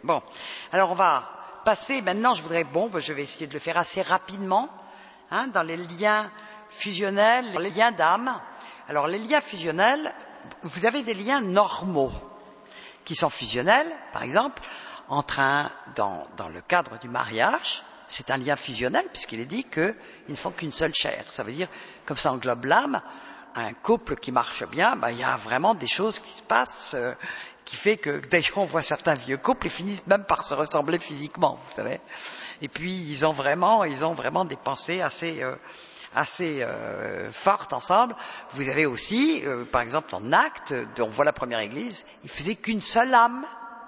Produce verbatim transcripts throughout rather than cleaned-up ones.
Bon, alors on va passer maintenant, je voudrais, bon, je vais essayer de le faire assez rapidement, hein, dans les liens fusionnels, les liens d'âme. Alors les liens fusionnels, vous avez des liens normaux qui sont fusionnels, par exemple, entre un, dans, dans le cadre du mariage, c'est un lien fusionnel puisqu'il est dit qu'ils ne font qu'une seule chair. Ça veut dire, comme ça englobe l'âme, un couple qui marche bien, ben, il y a vraiment des choses qui se passent, euh, qui fait que, d'ailleurs, on voit certains vieux couples, ils finissent même par se ressembler physiquement, vous savez. Et puis, ils ont vraiment, ils ont vraiment des pensées assez, euh, assez euh, fortes ensemble. Vous avez aussi, euh, par exemple, en Actes, on voit la première église, ils faisaient qu'une seule âme.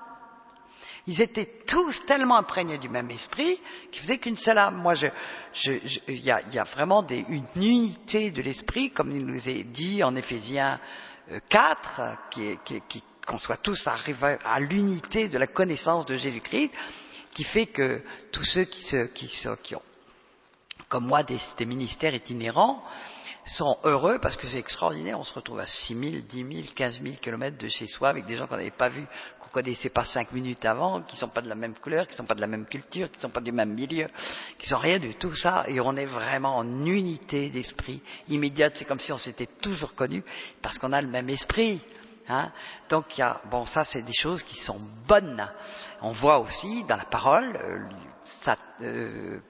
Ils étaient tous tellement imprégnés du même esprit qu'ils faisaient qu'une seule âme. Moi, je, je, je, il y a, il y a vraiment des, une unité de l'esprit, comme il nous est dit en Éphésiens quatre, qui, qui, qui, qu'on soit tous arrivés à l'unité de la connaissance de Jésus-Christ, qui fait que tous ceux qui, se, qui, se, qui ont, comme moi, des, des ministères itinérants, sont heureux parce que c'est extraordinaire. On se retrouve à six mille, dix mille, quinze mille kilomètres de chez soi avec des gens qu'on n'avait pas vus, qu'on connaissait pas cinq minutes avant, qui sont pas de la même couleur, qui sont pas de la même culture, qui sont pas du même milieu, qui sont rien de tout ça. Et on est vraiment en unité d'esprit immédiate. C'est comme si on s'était toujours connus parce qu'on a le même esprit. Hein. Donc il y a, bon, ça c'est des choses qui sont bonnes. On voit aussi dans la parole, euh, ça, euh,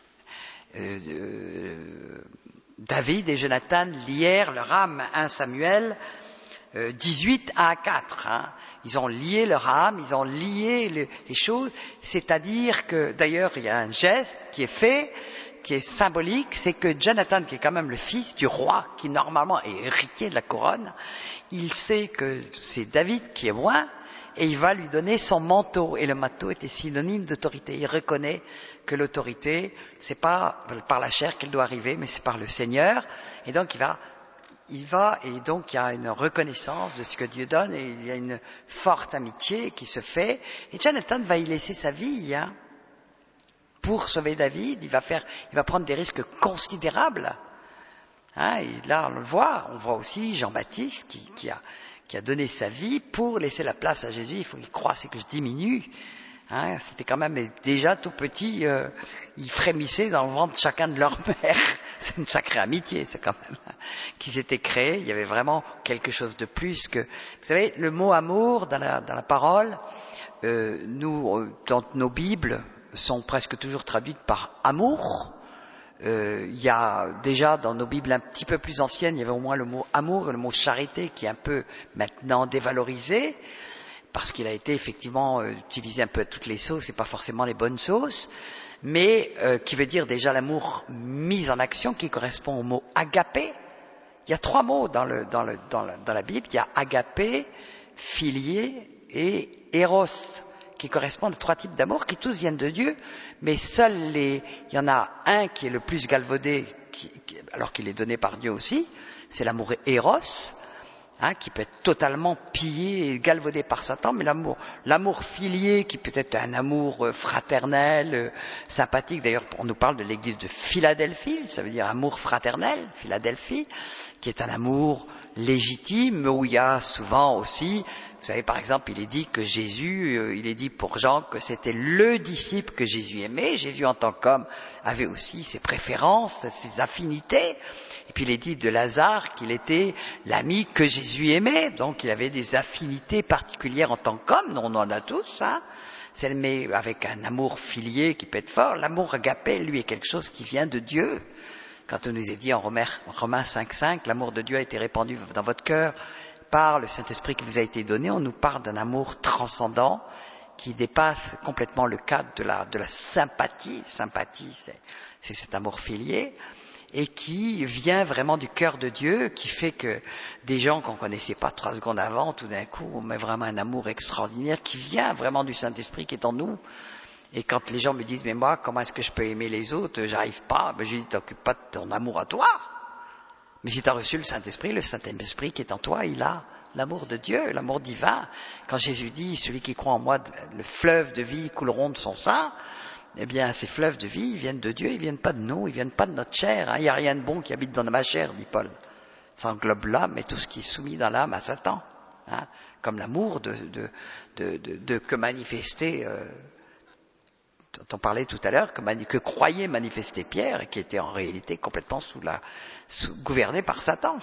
euh, euh, David et Jonathan lièrent leur âme, un Samuel euh, dix-huit à quatre. Hein. Ils ont lié leur âme, ils ont lié les, les choses, c'est-à-dire que, d'ailleurs, il y a un geste qui est fait, qui est symbolique, c'est que Jonathan, qui est quand même le fils du roi, qui normalement est héritier de la couronne, il sait que c'est David qui est roi, et il va lui donner son manteau, et le manteau était synonyme d'autorité. Il reconnaît que l'autorité, c'est pas par la chair qu'elle doit arriver, mais c'est par le Seigneur, et donc il va, il va, et donc il y a une reconnaissance de ce que Dieu donne, et il y a une forte amitié qui se fait, et Jonathan va y laisser sa vie, hein, pour sauver David. Il va faire, il va prendre des risques considérables, hein, et là on le voit, on voit aussi Jean-Baptiste qui, qui a qui a donné sa vie pour laisser la place à Jésus. Il faut qu'il croisse et que je diminue. Hein, c'était quand même déjà tout petit, euh, ils frémissaient dans le ventre chacun de leur mère. C'est une sacrée amitié, c'est quand même, hein, qui s'était créée. Il y avait vraiment quelque chose de plus que... Vous savez, le mot amour dans la, dans la parole, euh, nous, dans nos Bibles, sont presque toujours traduites par amour. Euh, il y a déjà dans nos Bibles un petit peu plus anciennes, il y avait au moins le mot amour et le mot charité qui est un peu maintenant dévalorisé parce qu'il a été effectivement euh, utilisé un peu à toutes les sauces et pas forcément les bonnes sauces, mais euh, qui veut dire déjà l'amour mis en action, qui correspond au mot agapé. Il y a trois mots dans, le, dans, le, dans, la, dans la Bible, il y a agapé, philié et éros, qui correspondent à trois types d'amour qui tous viennent de Dieu, mais seuls les, il y en a un qui est le plus galvaudé, qui, qui, alors qu'il est donné par Dieu aussi, c'est l'amour éros, hein, qui peut être totalement pillé et galvaudé par Satan, mais l'amour, l'amour filié, qui peut être un amour fraternel, euh, sympathique. D'ailleurs, on nous parle de l'église de Philadelphie, ça veut dire amour fraternel, Philadelphie, qui est un amour légitime, où il y a souvent aussi, vous savez, par exemple, il est dit que Jésus, euh, il est dit pour Jean que c'était le disciple que Jésus aimait. Jésus, en tant qu'homme, avait aussi ses préférences, ses affinités. Et puis il est dit de Lazare qu'il était l'ami que Jésus aimait. Donc il avait des affinités particulières en tant qu'homme. On en a tous, hein. C'est mais avec un amour filié qui peut être fort. L'amour agapé, lui, est quelque chose qui vient de Dieu. Quand on nous est dit en Romains cinq cinq, l'amour de Dieu a été répandu dans votre cœur par le Saint-Esprit qui vous a été donné. On nous parle d'un amour transcendant qui dépasse complètement le cadre de la, de la sympathie. Sympathie, c'est, c'est cet amour filié, et qui vient vraiment du cœur de Dieu, qui fait que des gens qu'on connaissait pas trois secondes avant, tout d'un coup, on met vraiment un amour extraordinaire qui vient vraiment du Saint-Esprit qui est en nous. Et quand les gens me disent, mais moi, comment est-ce que je peux aimer les autres? J'arrive pas. Ben, je dis, t'occupe pas de ton amour à toi. Mais si tu as reçu le Saint-Esprit, le Saint-Esprit qui est en toi, il a l'amour de Dieu, l'amour divin. Quand Jésus dit, celui qui croit en moi, le fleuve de vie couleront de son sein, eh bien, ces fleuves de vie, ils viennent de Dieu, ils viennent pas de nous, ils viennent pas de notre chair. Hein. Il n'y a rien de bon qui habite dans ma chair, dit Paul. Ça englobe l'âme et tout ce qui est soumis dans l'âme à Satan. hein, comme l'amour de, de, de, de, de que manifestait, euh, dont on parlait tout à l'heure, que, mani, que croyait manifester Pierre, et qui était en réalité complètement sous la, sous, gouverné par Satan.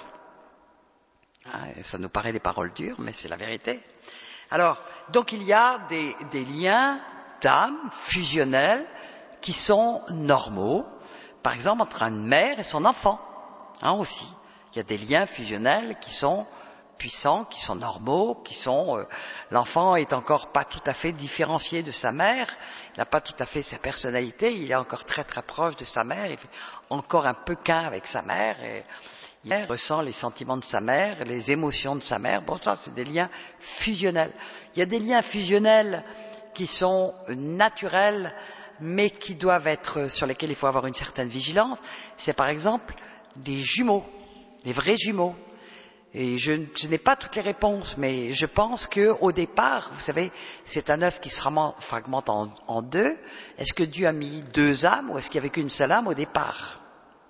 Hein, et ça nous paraît des paroles dures, mais c'est la vérité. Alors, donc il y a des, des liens d'âme fusionnels qui sont normaux, par exemple entre une mère et son enfant, hein, aussi. Il y a des liens fusionnels qui sont puissants, qui sont normaux, qui sont... Euh, l'enfant est encore pas tout à fait différencié de sa mère, il n'a pas tout à fait sa personnalité, il est encore très très proche de sa mère, il fait encore un peu qu'un avec sa mère, et il ressent les sentiments de sa mère, les émotions de sa mère. Bon, ça, c'est des liens fusionnels. Il y a des liens fusionnels qui sont naturels, mais qui doivent être, sur lesquels il faut avoir une certaine vigilance. C'est par exemple les jumeaux, les vrais jumeaux. Et je, je n'ai pas toutes les réponses, mais je pense que au départ, vous savez, c'est un œuf qui se fragmente en, en deux. Est-ce que Dieu a mis deux âmes, ou est-ce qu'il n'y avait qu'une seule âme au départ,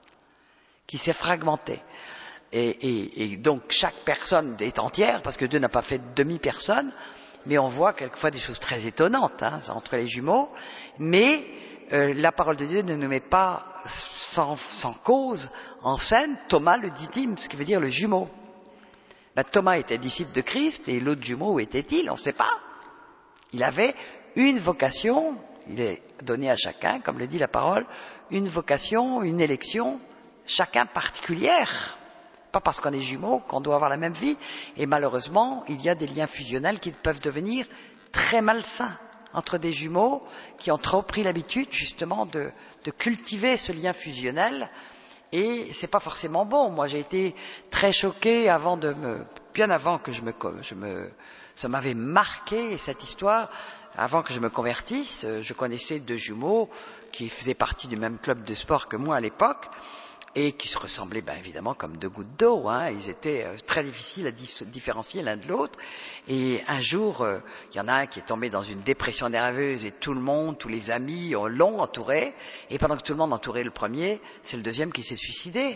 qui s'est fragmentée? Et, et, et donc chaque personne est entière, parce que Dieu n'a pas fait demi-personne, mais on voit quelquefois des choses très étonnantes, hein, entre les jumeaux. Mais euh, la parole de Dieu ne nous met pas sans, sans cause en scène Thomas le didyme, ce qui veut dire le jumeau. Ben, Thomas était disciple de Christ, et l'autre jumeau, où était-il? On ne sait pas. Il avait une vocation, il est donné à chacun, comme le dit la parole, une vocation, une élection, chacun particulière. Pas parce qu'on est jumeaux qu'on doit avoir la même vie. Et malheureusement, il y a des liens fusionnels qui peuvent devenir très malsains entre des jumeaux qui ont trop pris l'habitude justement de, de cultiver ce lien fusionnel. Et c'est pas forcément bon. Moi, j'ai été très choqué avant de me, bien avant que je me, je me, ça m'avait marqué cette histoire. Avant que je me convertisse, je connaissais deux jumeaux qui faisaient partie du même club de sport que moi à l'époque et qui se ressemblaient, ben, évidemment, comme deux gouttes d'eau. Hein. Ils étaient euh, très difficiles à dis- différencier l'un de l'autre. Et un jour, euh, il y en a un qui est tombé dans une dépression nerveuse et tout le monde, tous les amis l'ont entouré. Et pendant que tout le monde entourait le premier, c'est le deuxième qui s'est suicidé.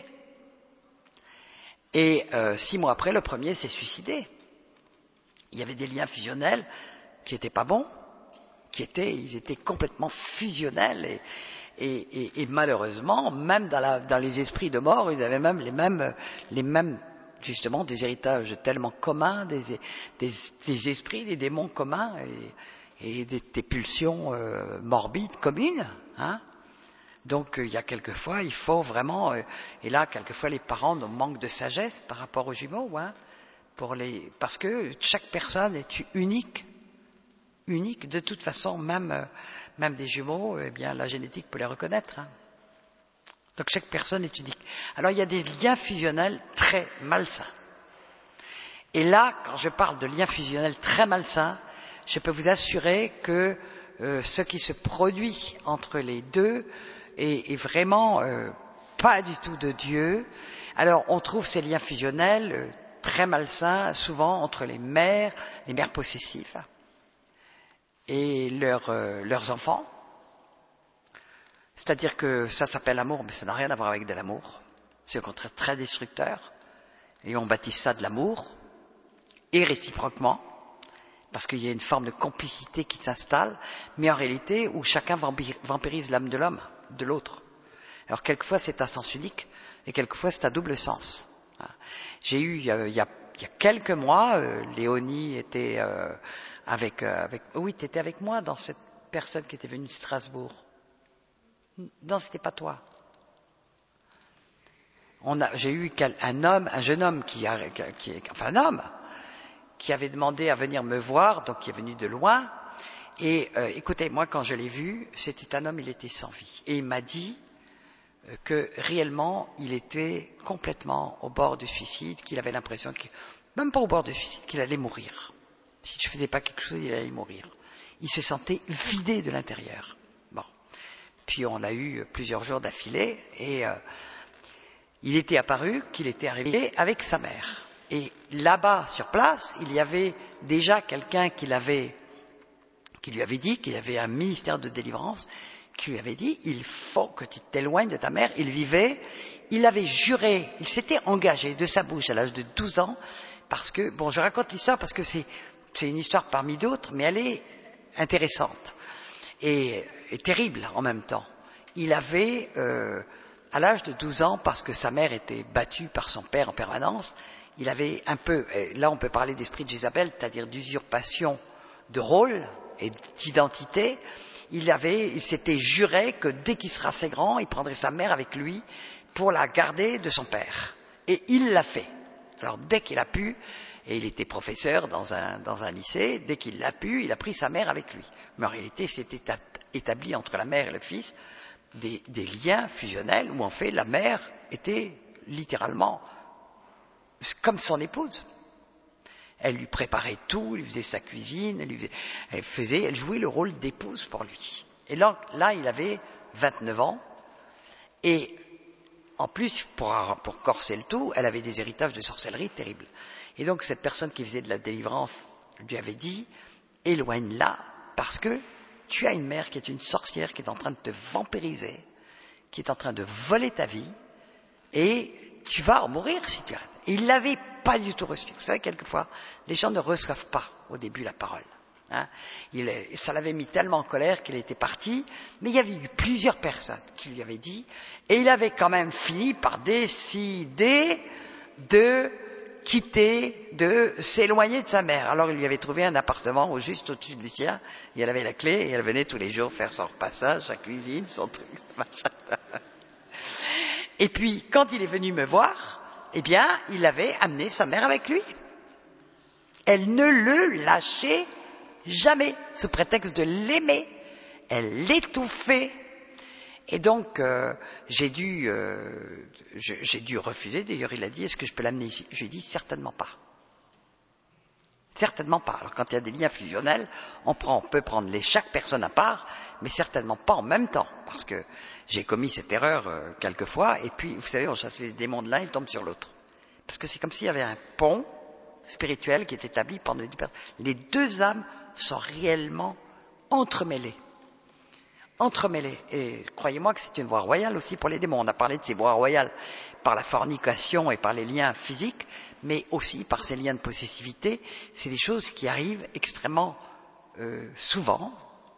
Et euh, six mois après, le premier s'est suicidé. Il y avait des liens fusionnels qui n'étaient pas bons, qui étaient, ils étaient complètement fusionnels et Et, et, et malheureusement, même dans, la, dans les esprits de mort, ils avaient même les mêmes, les mêmes justement des héritages tellement communs, des, des, des esprits, des démons communs et, et des, des pulsions euh, morbides communes. Hein. Donc il y a quelquefois, il faut vraiment, euh, et là quelquefois les parents manquent de sagesse par rapport aux jumeaux, hein, pour les, parce que chaque personne est unique, unique de toute façon, même. Euh, Même des jumeaux, eh bien, la génétique peut les reconnaître. Hein. Donc chaque personne est unique. Alors il y a des liens fusionnels très malsains. Et là, quand je parle de liens fusionnels très malsains, je peux vous assurer que euh, ce qui se produit entre les deux est, est vraiment euh, pas du tout de Dieu. Alors on trouve ces liens fusionnels euh, très malsains, souvent entre les mères, les mères possessives, et leurs, euh, leurs enfants. C'est-à-dire que ça s'appelle amour, mais ça n'a rien à voir avec de l'amour. C'est au contraire très destructeur. Et on baptise ça de l'amour, et réciproquement, parce qu'il y a une forme de complicité qui s'installe, mais en réalité où chacun vampirise l'âme de l'homme, de l'autre. Alors quelquefois c'est à sens unique, et quelquefois c'est à double sens. J'ai eu, il y a, il y a, il y a quelques mois, euh, Léonie était... Euh, Avec, euh, avec, oui, tu étais avec moi dans cette personne qui était venue de Strasbourg. Non, c'était pas toi. On a, j'ai eu un homme, un jeune homme qui, a, qui, enfin un homme, qui avait demandé à venir me voir, donc qui est venu de loin. Et euh, écoutez, moi quand je l'ai vu, c'était un homme, il était sans vie. Et il m'a dit euh, que réellement, il était complètement au bord du suicide, qu'il avait l'impression, que, même pas au bord du suicide, qu'il allait mourir. Si je ne faisais pas quelque chose, il allait mourir. Il se sentait vidé de l'intérieur. Bon. Puis on a eu plusieurs jours d'affilée et euh, il était apparu qu'il était arrivé avec sa mère. Et là-bas, sur place, il y avait déjà quelqu'un qui, l'avait, qui lui avait dit qu'il y avait un ministère de délivrance qui lui avait dit « Il faut que tu t'éloignes de ta mère ». Il vivait, il avait juré, il s'était engagé de sa bouche à l'âge de douze ans parce que, bon, je raconte l'histoire parce que c'est, c'est une histoire parmi d'autres, mais elle est intéressante et, et terrible en même temps. Il avait, euh, à l'âge de douze ans, parce que sa mère était battue par son père en permanence, il avait un peu, là on peut parler d'esprit de Jézabel, c'est-à-dire d'usurpation de rôle et d'identité. Il avait, il s'était juré que dès qu'il sera assez grand, il prendrait sa mère avec lui pour la garder de son père. Et il l'a fait. Alors dès qu'il a pu, et il était professeur dans un, dans un lycée, dès qu'il l'a pu, il a pris sa mère avec lui. Mais en réalité, c'était établi entre la mère et le fils des, des liens fusionnels où en fait la mère était littéralement comme son épouse. Elle lui préparait tout, elle lui faisait sa cuisine, elle, lui faisait, elle faisait, elle jouait le rôle d'épouse pour lui. Et là, là, il avait vingt-neuf ans, et en plus, pour, pour corser le tout, elle avait des héritages de sorcellerie terribles. Et donc, cette personne qui faisait de la délivrance lui avait dit, éloigne-la, parce que tu as une mère qui est une sorcière, qui est en train de te vampiriser, qui est en train de voler ta vie, et tu vas en mourir si tu arrêtes. Et il l'avait pas du tout reçu. Vous savez, quelquefois, les gens ne reçoivent pas au début la parole. Hein. Il, ça l'avait mis tellement en colère qu'il était parti, mais il y avait eu plusieurs personnes qui lui avaient dit, et il avait quand même fini par décider de quitter, de s'éloigner de sa mère. Alors il lui avait trouvé un appartement au juste au-dessus du sien, et elle avait la clé, et elle venait tous les jours faire son repassage, sa cuisine, son truc, machin. Et puis, quand il est venu me voir, eh bien, il avait amené sa mère avec lui. Elle ne le lâchait jamais, sous prétexte de l'aimer. Elle l'étouffait. Et donc, euh, j'ai dû, euh, j'ai dû refuser. D'ailleurs, il a dit, est-ce que je peux l'amener ici? J'ai dit, certainement pas. Certainement pas. Alors, quand il y a des liens fusionnels, on, prend, on peut prendre les, chaque personne à part, mais certainement pas en même temps. Parce que j'ai commis cette erreur euh, quelquefois, et puis, vous savez, on chasse les démons de l'un, ils tombent sur l'autre. Parce que c'est comme s'il y avait un pont spirituel qui est établi pendant les deux personnes. Les deux âmes sont réellement entremêlées. Entremêlées. Et croyez-moi que c'est une voie royale aussi pour les démons. On a parlé de ces voies royales par la fornication et par les liens physiques, mais aussi par ces liens de possessivité. C'est des choses qui arrivent extrêmement euh, souvent.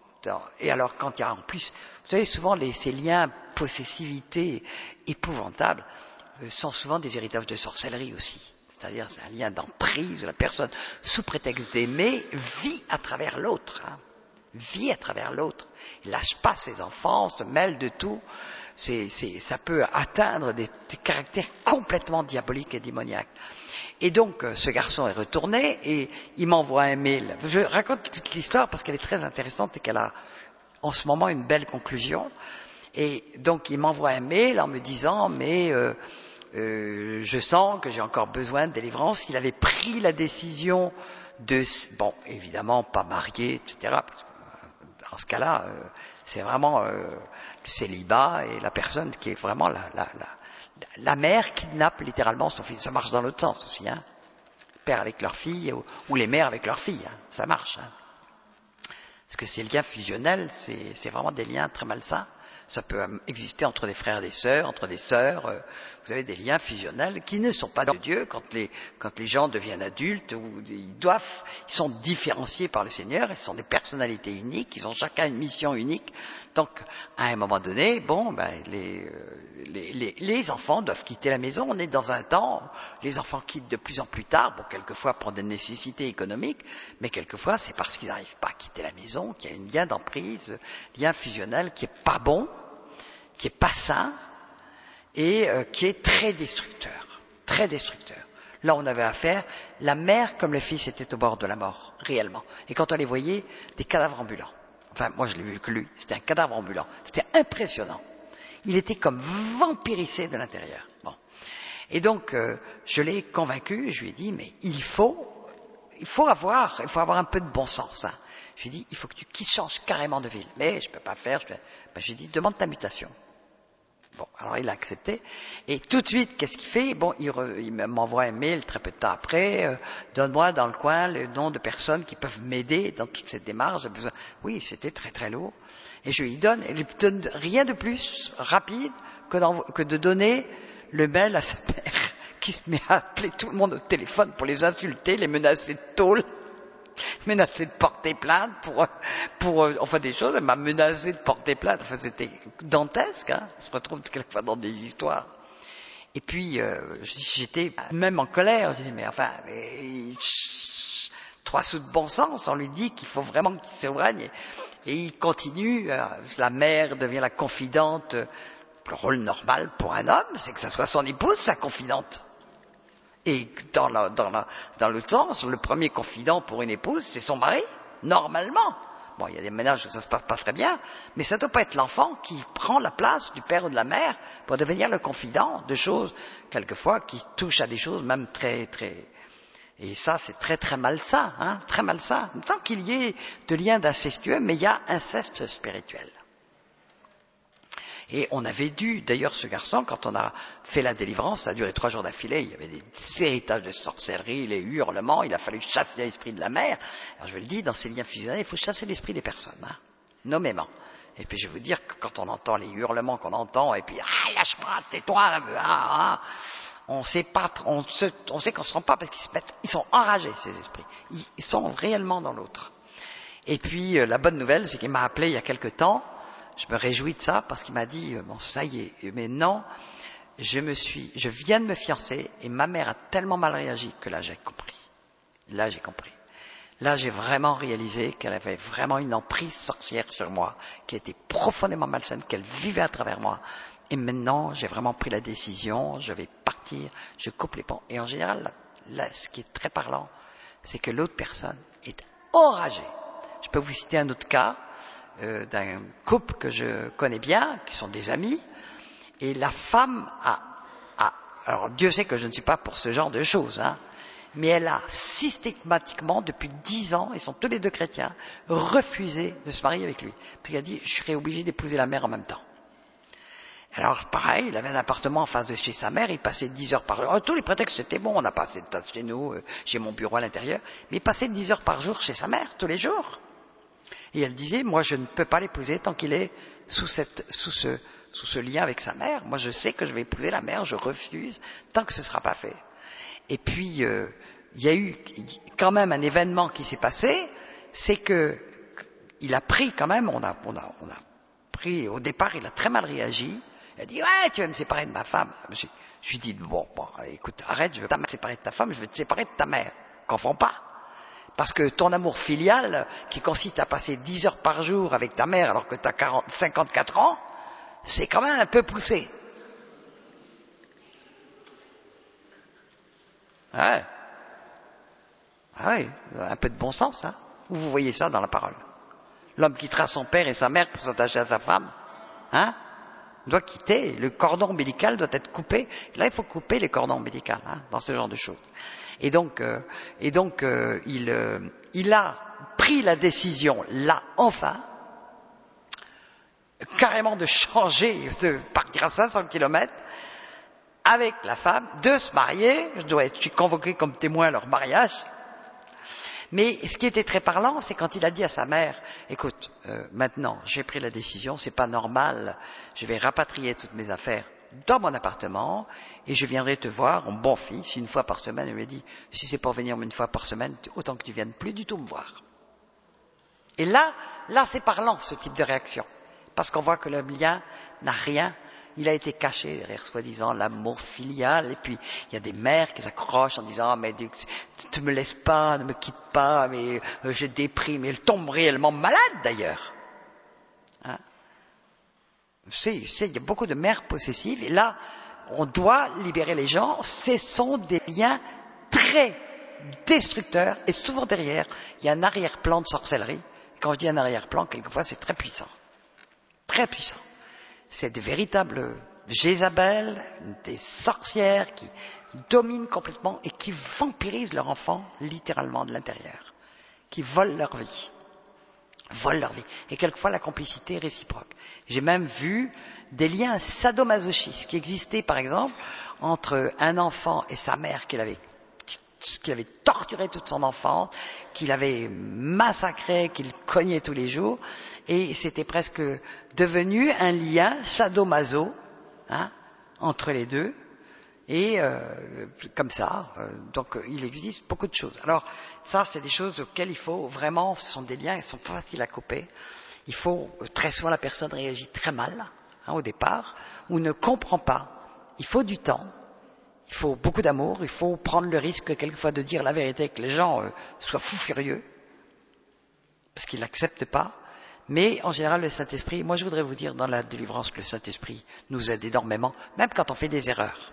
Et alors quand il y a en plus, vous savez, souvent les, ces liens possessivité épouvantables euh, sont souvent des héritages de sorcellerie aussi. C'est-à-dire c'est un lien d'emprise, la personne, sous prétexte d'aimer, vit à travers l'autre. Hein. Vit à travers l'autre. Il lâche pas ses enfants, se mêle de tout. C'est, c'est, ça peut atteindre des, des caractères complètement diaboliques et démoniaques. Et donc, ce garçon est retourné et il m'envoie un mail. Je raconte toute l'histoire parce qu'elle est très intéressante et qu'elle a en ce moment une belle conclusion. Et donc, il m'envoie un mail en me disant, mais euh, euh, je sens que j'ai encore besoin de délivrance. Il avait pris la décision de, bon, évidemment, pas marié, et cetera. Parce que dans ce cas-là, euh, c'est vraiment euh, le célibat et la personne qui est vraiment la... la, la La mère kidnappe littéralement son fils. Ça marche dans l'autre sens aussi. Hein. Père avec leur fille ou, ou les mères avec leurs filles. Hein. Ça marche. Hein. Parce que ces liens fusionnels, c'est, c'est vraiment des liens très malsains. Ça peut exister entre des frères et des sœurs, entre des sœurs. Euh, vous avez des liens fusionnels qui ne sont pas de Dieu quand les, quand les gens deviennent adultes. Ou ils doivent, ils sont différenciés par le Seigneur. Ils sont des personnalités uniques. Ils ont chacun une mission unique. Donc, à un moment donné, bon, ben, les, euh, les, les, les enfants doivent quitter la maison. On est dans un temps où les enfants quittent de plus en plus tard, bon, quelquefois pour des nécessités économiques, mais quelquefois c'est parce qu'ils n'arrivent pas à quitter la maison, qu'il y a un lien d'emprise, un lien fusionnel qui est pas bon, qui est pas sain et euh, qui est très destructeur, très destructeur. Là, on avait affaire, la mère comme le fils étaient au bord de la mort, réellement. Et quand on les voyait, des cadavres ambulants. Enfin, moi, je l'ai vu que lui. C'était un cadavre ambulant. C'était impressionnant. Il était comme vampirisé de l'intérieur. Bon. Et donc, euh, je l'ai convaincu. Je lui ai dit, mais il faut, il faut avoir, il faut avoir un peu de bon sens. Hein. Je lui ai dit, il faut que tu quittes, changes carrément de ville. Mais je peux pas faire. Je, ben, je lui ai dit, demande ta mutation. Bon, alors il a accepté. Et tout de suite, qu'est-ce qu'il fait? Bon, il, re, il m'envoie un mail très peu de temps après. Euh, Donne-moi dans le coin le nom de personnes qui peuvent m'aider dans toute cette démarche. J'ai besoin. Oui, c'était très très lourd. Et je lui donne, et il lui donne rien de plus rapide que, dans, que de donner le mail à sa mère qui se met à appeler tout le monde au téléphone pour les insulter, les menacer de tôle, menacer de porter plainte pour, pour euh, enfin des choses. Elle m'a menacé de porter plainte. Enfin, c'était dantesque, hein. On se retrouve quelquefois dans des histoires. Et puis, euh, j'étais même en colère. Je dis, mais enfin, mais, chut, trois sous de bon sens, on lui dit qu'il faut vraiment qu'il s'éloigne. Et, et il continue, euh, la mère devient la confidente. Le rôle normal pour un homme, c'est que ça soit son épouse, sa confidente. Et dans la, dans la, dans l'autre sens, le premier confident pour une épouse, c'est son mari, normalement. Bon, il y a des ménages où ça se passe pas très bien, mais ça doit pas être l'enfant qui prend la place du père ou de la mère pour devenir le confident de choses, quelquefois, qui touchent à des choses même très, très... Et ça, c'est très, très malsain, hein, très malsain. Tant qu'il y ait de liens d'incestueux, mais il y a inceste spirituel. Et on avait dû, d'ailleurs ce garçon, quand on a fait la délivrance, ça a duré trois jours d'affilée, il y avait des héritages de sorcellerie, les hurlements, il a fallu chasser l'esprit de la mère. Alors je vous le dis, dans ces liens fusionnels, il faut chasser l'esprit des personnes, hein, nommément. Et puis je vais vous dire que quand on entend les hurlements qu'on entend, et puis « Ah, lâche-moi, tais-toi ah, ah. !» On sait pas, on, se, on sait qu'on se rend pas parce qu'ils se mettent, ils sont enragés, ces esprits. Ils, ils sont réellement dans l'autre. Et puis euh, la bonne nouvelle, c'est qu'il m'a appelé il y a quelque temps. Je me réjouis de ça parce qu'il m'a dit bon ça y est, mais non, je me suis, je viens de me fiancer et ma mère a tellement mal réagi que là j'ai compris. Là j'ai compris. Là j'ai vraiment réalisé qu'elle avait vraiment une emprise sorcière sur moi, qui était profondément malsaine, qu'elle vivait à travers moi. Et maintenant j'ai vraiment pris la décision, je vais partir, je coupe les ponts. Et en général, là, là ce qui est très parlant, c'est que l'autre personne est enragée. Je peux vous citer un autre cas. Euh, d'un couple que je connais bien, qui sont des amis, et la femme a, a, alors Dieu sait que je ne suis pas pour ce genre de choses, hein, mais elle a systématiquement, depuis dix ans, ils sont tous les deux chrétiens, refusé de se marier avec lui. Puis il a dit, je serais obligé d'épouser la mère en même temps. Alors pareil, il avait un appartement en face de chez sa mère, il passait dix heures par jour. Oh, tous les prétextes c'était bon, on n'a pas assez de place chez nous, euh, j'ai mon bureau à l'intérieur, mais il passait dix heures par jour chez sa mère, tous les jours. Et elle disait, moi je ne peux pas l'épouser tant qu'il est sous, cette, sous, ce, sous ce lien avec sa mère. Moi je sais que je vais épouser la mère, je refuse tant que ce ne sera pas fait. Et puis euh, il y a eu quand même un événement qui s'est passé, c'est que il a pris quand même, on a, on a, on a pris, au départ il a très mal réagi. Il a dit, ouais, tu vas me séparer de ma femme. Je, je lui ai dit, bon, bon, écoute, arrête, je veux pas me séparer de ta femme, je veux te séparer de ta mère. Confond pas. Parce que ton amour filial, qui consiste à passer dix heures par jour avec ta mère alors que tu as quarante, cinquante-quatre ans, c'est quand même un peu poussé. Ouais. Ah oui, un peu de bon sens, hein. Où vous voyez ça dans la parole? L'homme quittera son père et sa mère pour s'attacher à sa femme, hein, doit quitter. Le cordon ombilical doit être coupé. Là, il faut couper les cordons ombilicaux, hein, dans ce genre de choses. Et donc, euh, et donc, euh, il, euh, il a pris la décision, là, enfin, carrément de changer, de partir à cinq cents kilomètres avec la femme, de se marier. Je dois être, je suis convoqué comme témoin à leur mariage. Mais ce qui était très parlant, c'est quand il a dit à sa mère, écoute, euh, maintenant, j'ai pris la décision, c'est pas normal, je vais rapatrier toutes mes affaires dans mon appartement, et je viendrai te voir en bon fils, une fois par semaine. Elle lui a dit, si c'est pour venir une fois par semaine, autant que tu viennes plus du tout me voir. Et là, là c'est parlant, ce type de réaction. Parce qu'on voit que le lien n'a rien, il a été caché derrière soi-disant l'amour filial, et puis il y a des mères qui s'accrochent en disant, mais tu me laisses pas, ne me quitte pas, mais euh, je déprime, et elles tombent réellement malades d'ailleurs. Hein? C'est, c'est, il y a beaucoup de mères possessives, et là, on doit libérer les gens. Ce sont des liens très destructeurs, et souvent derrière, il y a un arrière-plan de sorcellerie. Quand je dis un arrière-plan, quelquefois c'est très puissant. Très puissant. C'est des véritables Jézabel, des sorcières qui dominent complètement et qui vampirisent leur enfant, littéralement de l'intérieur, qui volent leur vie. volent leur vie. Et quelquefois, la complicité est réciproque. J'ai même vu des liens sadomasochistes qui existaient, par exemple, entre un enfant et sa mère qu'il avait, qu'il avait torturé toute son enfance, qu'il avait massacré, qu'il cognait tous les jours, et c'était presque devenu un lien sadomaso, hein, entre les deux. Et euh, comme ça, euh, donc il existe beaucoup de choses. Alors ça, c'est des choses auxquelles il faut vraiment, ce sont des liens, ils sont pas faciles à couper. Il faut, très souvent la personne réagit très mal hein, au départ, ou ne comprend pas. Il faut du temps, il faut beaucoup d'amour, il faut prendre le risque quelquefois de dire la vérité, que les gens euh, soient fous furieux, parce qu'ils l'acceptent pas. Mais en général, le Saint-Esprit, moi je voudrais vous dire dans la délivrance que le Saint-Esprit nous aide énormément, même quand on fait des erreurs.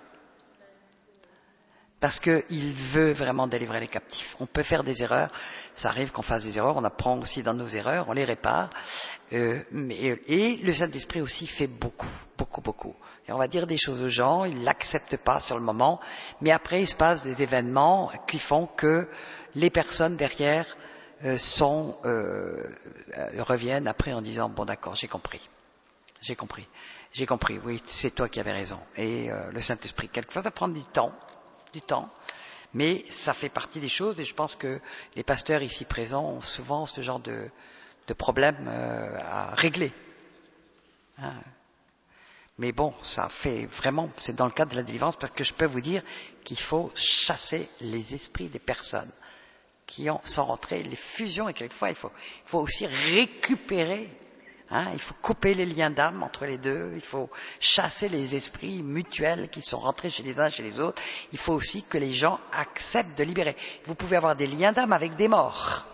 Parce qu'il veut vraiment délivrer les captifs. On peut faire des erreurs, ça arrive qu'on fasse des erreurs, on apprend aussi dans nos erreurs, on les répare. Euh, mais, et le Saint-Esprit aussi fait beaucoup, beaucoup, beaucoup. Et on va dire des choses aux gens, ils l'acceptent pas sur le moment, mais après il se passe des événements qui font que les personnes derrière euh, sont, euh, reviennent après en disant bon d'accord, j'ai compris, j'ai compris, j'ai compris, oui c'est toi qui avais raison. Et euh, le Saint-Esprit, quelquefois ça prend du temps. du temps, mais ça fait partie des choses et je pense que les pasteurs ici présents ont souvent ce genre de, de problème euh, à régler. Hein. Mais bon, ça fait vraiment, c'est dans le cadre de la délivrance parce que je peux vous dire qu'il faut chasser les esprits des personnes qui ont, sont rentrées, les fusions et quelquefois il faut, il faut aussi récupérer. Hein, il faut couper les liens d'âme entre les deux, il faut chasser les esprits mutuels qui sont rentrés chez les uns chez les autres. Il faut aussi que les gens acceptent de libérer. Vous pouvez avoir des liens d'âme avec des morts.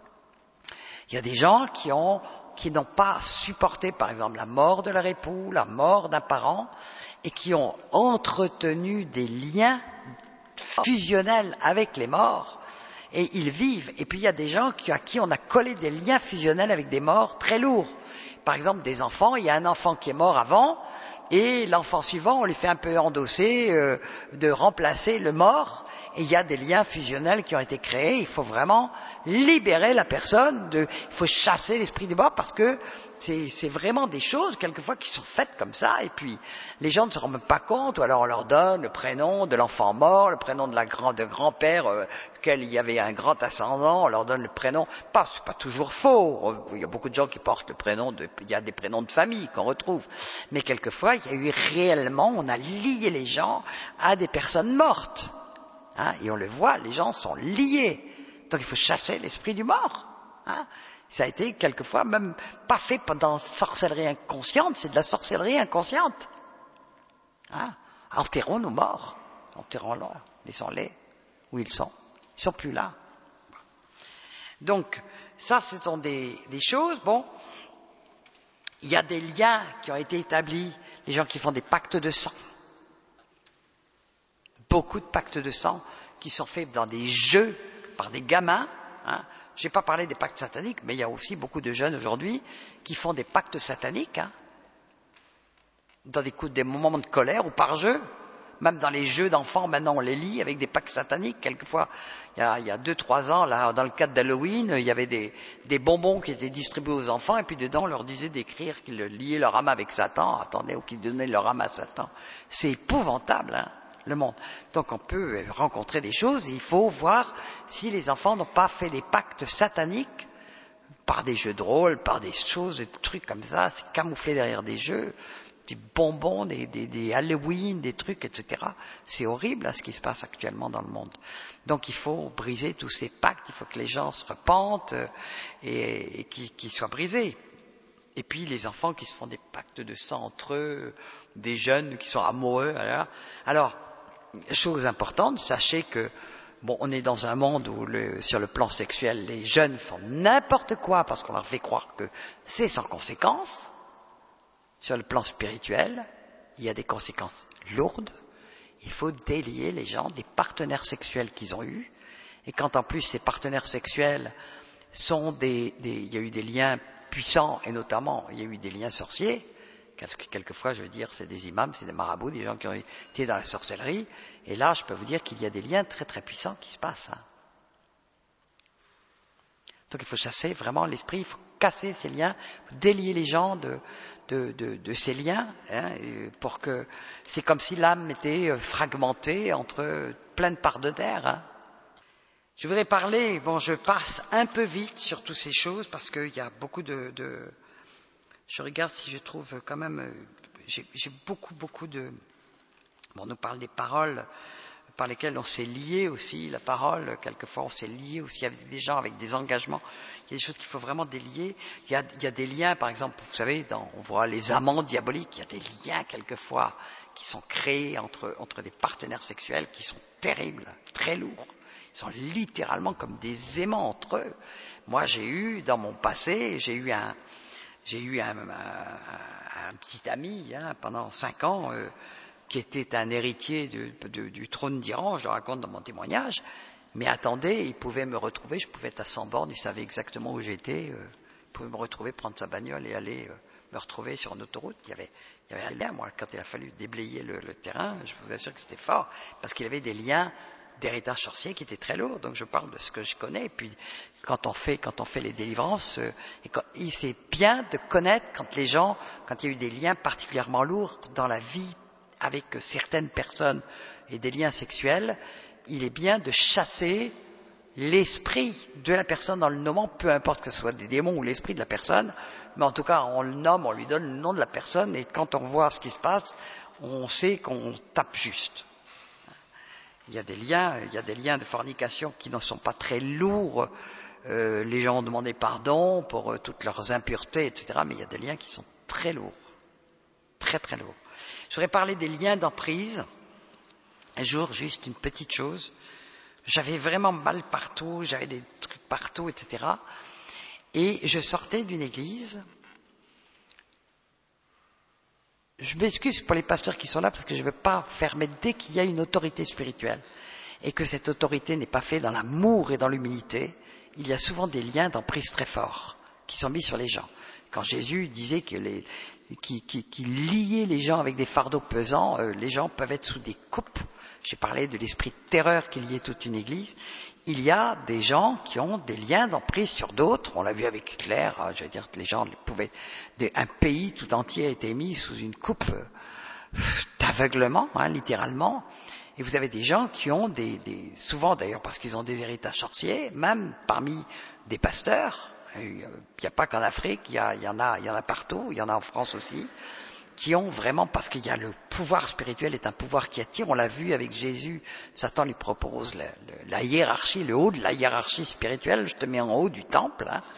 Il y a des gens qui ont, qui n'ont pas supporté, par exemple, la mort de leur époux, la mort d'un parent, et qui ont entretenu des liens fusionnels avec les morts. Et ils vivent. Et puis il y a des gens qui, à qui on a collé des liens fusionnels avec des morts très lourds. Par exemple, des enfants, il y a un enfant qui est mort avant, et l'enfant suivant, on lui fait un peu endosser, euh, de remplacer le mort, et il y a des liens fusionnels qui ont été créés. Il faut vraiment libérer la personne, de, il faut chasser l'esprit du mort, parce que c'est, c'est vraiment des choses, quelquefois, qui sont faites comme ça, et puis les gens ne se rendent même pas compte, ou alors on leur donne le prénom de l'enfant mort, le prénom de la grand, de grand-père, euh, auquel il y avait un grand ascendant, on leur donne le prénom. Pas, c'est pas toujours faux. Il y a beaucoup de gens qui portent le prénom de, il y a des prénoms de famille qu'on retrouve. Mais quelquefois, il y a eu réellement, on a lié les gens à des personnes mortes. Hein, et on le voit, les gens sont liés. Donc il faut chasser l'esprit du mort. Hein. Ça a été quelquefois même pas fait pendant sorcellerie inconsciente, c'est de la sorcellerie inconsciente. Hein. Enterrons nos morts. Enterrons-les, laissons-les où ils sont. Ils sont plus là. Donc, ça, ce sont des, des choses. Bon, il y a des liens qui ont été établis, les gens qui font des pactes de sang. Beaucoup de pactes de sang qui sont faits dans des jeux par des gamins. Hein. Je n'ai pas parlé des pactes sataniques, mais il y a aussi beaucoup de jeunes aujourd'hui qui font des pactes sataniques, hein, dans des, coups, des moments de colère ou par jeu. Même dans les jeux d'enfants, maintenant, on les lit avec des pactes sataniques. Quelquefois, il y a, il y a deux, trois ans, là, dans le cadre d'Halloween, il y avait des, des bonbons qui étaient distribués aux enfants, et puis dedans, on leur disait d'écrire qu'ils liaient leur âme avec Satan, attendez, ou qu'ils donnaient leur âme à Satan. C'est épouvantable, hein, le monde. Donc, on peut rencontrer des choses, et il faut voir si les enfants n'ont pas fait des pactes sataniques par des jeux de rôle, par des choses, des trucs comme ça, c'est camouflé derrière des jeux. Des bonbons, des, des, des Halloween, des trucs, et cetera. C'est horrible, hein, ce qui se passe actuellement dans le monde. Donc il faut briser tous ces pactes, il faut que les gens se repentent euh, et, et qu'ils, qu'ils soient brisés. Et puis les enfants qui se font des pactes de sang entre eux, des jeunes qui sont amoureux. Voilà. Alors, chose importante, sachez que bon, on est dans un monde où le, sur le plan sexuel, les jeunes font n'importe quoi parce qu'on leur fait croire que c'est sans conséquence. Sur le plan spirituel, il y a des conséquences lourdes. Il faut délier les gens des partenaires sexuels qu'ils ont eus. Et quand en plus ces partenaires sexuels sont des, des... Il y a eu des liens puissants, et notamment il y a eu des liens sorciers, parce que quelquefois, je veux dire, c'est des imams, c'est des marabouts, des gens qui ont été dans la sorcellerie. Et là, je peux vous dire qu'il y a des liens très très puissants qui se passent. Hein. Donc il faut chasser vraiment l'esprit, il faut casser ces liens, délier les gens de... De, de, de ces liens, hein, pour que c'est comme si l'âme était fragmentée entre plein de parts de terre. Hein. Je voudrais parler, bon, je passe un peu vite sur toutes ces choses parce qu'il y a beaucoup de, de, je regarde si je trouve quand même, j'ai, j'ai beaucoup, beaucoup de, Bon, on nous parle des paroles par lesquelles on s'est lié aussi. La parole, quelquefois, on s'est lié aussi avec des gens, avec des engagements. Il y a des choses qu'il faut vraiment délier. Il y a, il y a des liens, par exemple, vous savez, dans, on voit les amants diaboliques. Il y a des liens, quelquefois, qui sont créés entre, entre des partenaires sexuels qui sont terribles, très lourds. Ils sont littéralement comme des aimants entre eux. Moi, j'ai eu, dans mon passé, j'ai eu un, j'ai eu un, un, un petit ami, hein, pendant cinq ans, euh, qui était un héritier de, de, du trône d'Iran, je le raconte dans mon témoignage. Mais attendez, il pouvait me retrouver, je pouvais être à cent bornes, il savait exactement où j'étais, euh, il pouvait me retrouver, prendre sa bagnole et aller euh, me retrouver sur une autoroute. Il y avait, il y avait rien, moi, quand il a fallu déblayer le, le terrain, je vous assure que c'était fort, parce qu'il avait des liens d'héritage sorcier qui étaient très lourds. Donc je parle de ce que je connais. Et puis quand on fait, quand on fait les délivrances, euh, et quand, c'est bien de connaître quand les gens, quand il y a eu des liens particulièrement lourds dans la vie avec certaines personnes et des liens sexuels, il est bien de chasser l'esprit de la personne en le nommant, peu importe que ce soit des démons ou l'esprit de la personne, mais en tout cas on le nomme, on lui donne le nom de la personne, et quand on voit ce qui se passe, on sait qu'on tape juste. Il y a des liens, il y a des liens de fornication qui ne sont pas très lourds. Euh, les gens ont demandé pardon pour euh, toutes leurs impuretés, et cetera. Mais il y a des liens qui sont très lourds, très très lourds. Je voudrais parler des liens d'emprise. Un jour, juste une petite chose. J'avais vraiment mal partout, j'avais des trucs partout, et cetera. Et je sortais d'une église. Je m'excuse pour les pasteurs qui sont là parce que je ne veux pas fermer dès qu'il y a une autorité spirituelle et que cette autorité n'est pas faite dans l'amour et dans l'humilité. Il y a souvent des liens d'emprise très forts qui sont mis sur les gens. Quand Jésus disait que les, qui, qui, qui liait les gens avec des fardeaux pesants, euh, les gens peuvent être sous des coupes. J'ai parlé de l'esprit de terreur qui liait toute une église. Il y a des gens qui ont des liens d'emprise sur d'autres. On l'a vu avec Hitler, je veux dire, les gens pouvaient, un pays tout entier a été mis sous une coupe d'aveuglement, hein, littéralement. Et vous avez des gens qui ont des, des souvent d'ailleurs parce qu'ils ont des héritages sorciers, même parmi des pasteurs. Il n'y a pas qu'en Afrique, il y, a, il y en a, il y en a partout, il y en a en France aussi, qui ont vraiment, parce qu'il y a le pouvoir spirituel est un pouvoir qui attire, on l'a vu avec Jésus, Satan lui propose la, la hiérarchie, le haut de la hiérarchie spirituelle, je te mets en haut du temple, hein,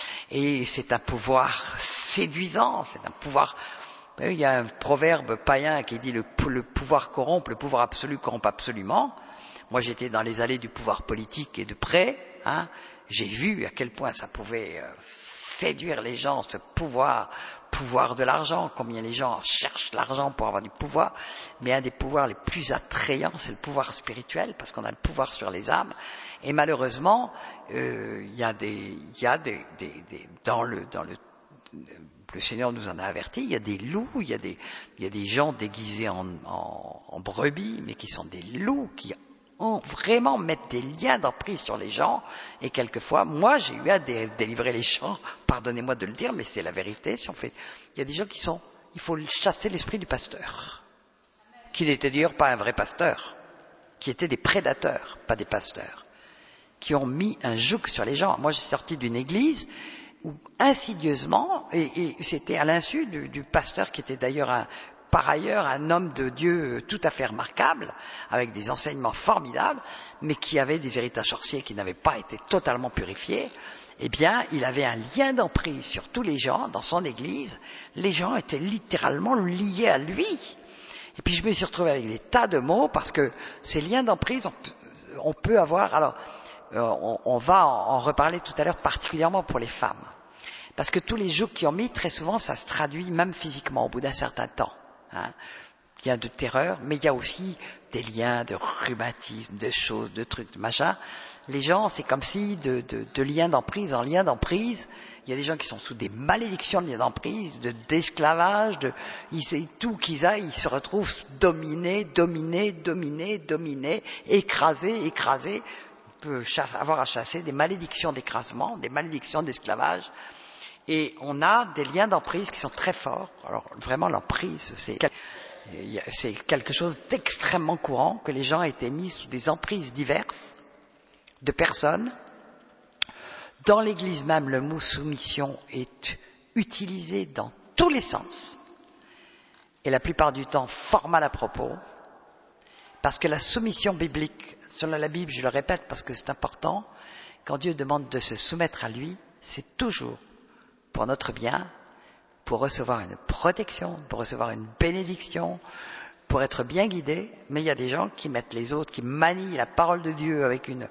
et c'est un pouvoir séduisant, c'est un pouvoir, il y a un proverbe païen qui dit le, le pouvoir corrompt, le pouvoir absolu corrompt absolument. Moi j'étais dans les allées du pouvoir politique et de près, hein, j'ai vu à quel point ça pouvait euh, séduire les gens, ce pouvoir, pouvoir de l'argent, combien les gens cherchent l'argent pour avoir du pouvoir, mais un des pouvoirs les plus attrayants, c'est le pouvoir spirituel, parce qu'on a le pouvoir sur les âmes, et malheureusement, euh, il y a des, il y a des, des, des dans le, dans le, le Seigneur nous en a avertis, il y a des loups, il y a des, il y a des gens déguisés en, en, en brebis, mais qui sont des loups, qui ont vraiment mettre des liens d'emprise sur les gens, et quelquefois, moi, j'ai eu à dé- délivrer les gens, pardonnez-moi de le dire, mais c'est la vérité, si on fait, il y a des gens qui sont, il faut chasser l'esprit du pasteur, qui n'était d'ailleurs pas un vrai pasteur, qui étaient des prédateurs, pas des pasteurs, qui ont mis un joug sur les gens. Moi, j'ai sorti d'une église où, insidieusement, et, et c'était à l'insu du, du pasteur qui était d'ailleurs un, par ailleurs un homme de Dieu tout à fait remarquable, avec des enseignements formidables, mais qui avait des héritages sorciers qui n'avaient pas été totalement purifiés, eh bien, il avait un lien d'emprise sur tous les gens dans son église. Les gens étaient littéralement liés à lui. Et puis je me suis retrouvé avec des tas de mots, parce que ces liens d'emprise, on peut, on peut avoir... Alors, euh, on, on va en, en reparler tout à l'heure, particulièrement pour les femmes. Parce que tous les jougs qu'ils ont mis, très souvent, ça se traduit même physiquement, au bout d'un certain temps. Hein. Il y a de terreur, mais il y a aussi des liens de rhumatisme, de choses, de trucs, de machin. Les gens, c'est comme si de, de, de lien d'emprise en lien d'emprise, il y a des gens qui sont sous des malédictions de lien d'emprise, de, d'esclavage, de, ils, tout qu'ils aillent, ils se retrouvent dominés, dominés, dominés, dominés, écrasés, écrasés. On peut avoir à chasser des malédictions d'écrasement, des malédictions d'esclavage. Et on a des liens d'emprise qui sont très forts. Alors vraiment, l'emprise, c'est, c'est quelque chose d'extrêmement courant, que les gens aient été mis sous des emprises diverses de personnes. Dans l'Église même, le mot soumission est utilisé dans tous les sens. Et la plupart du temps, fort mal à propos. Parce que la soumission biblique, selon la Bible, je le répète parce que c'est important, quand Dieu demande de se soumettre à lui, c'est toujours pour notre bien, pour recevoir une protection, pour recevoir une bénédiction, pour être bien guidé. Mais il y a des gens qui mettent les autres, qui manient la parole de Dieu avec une...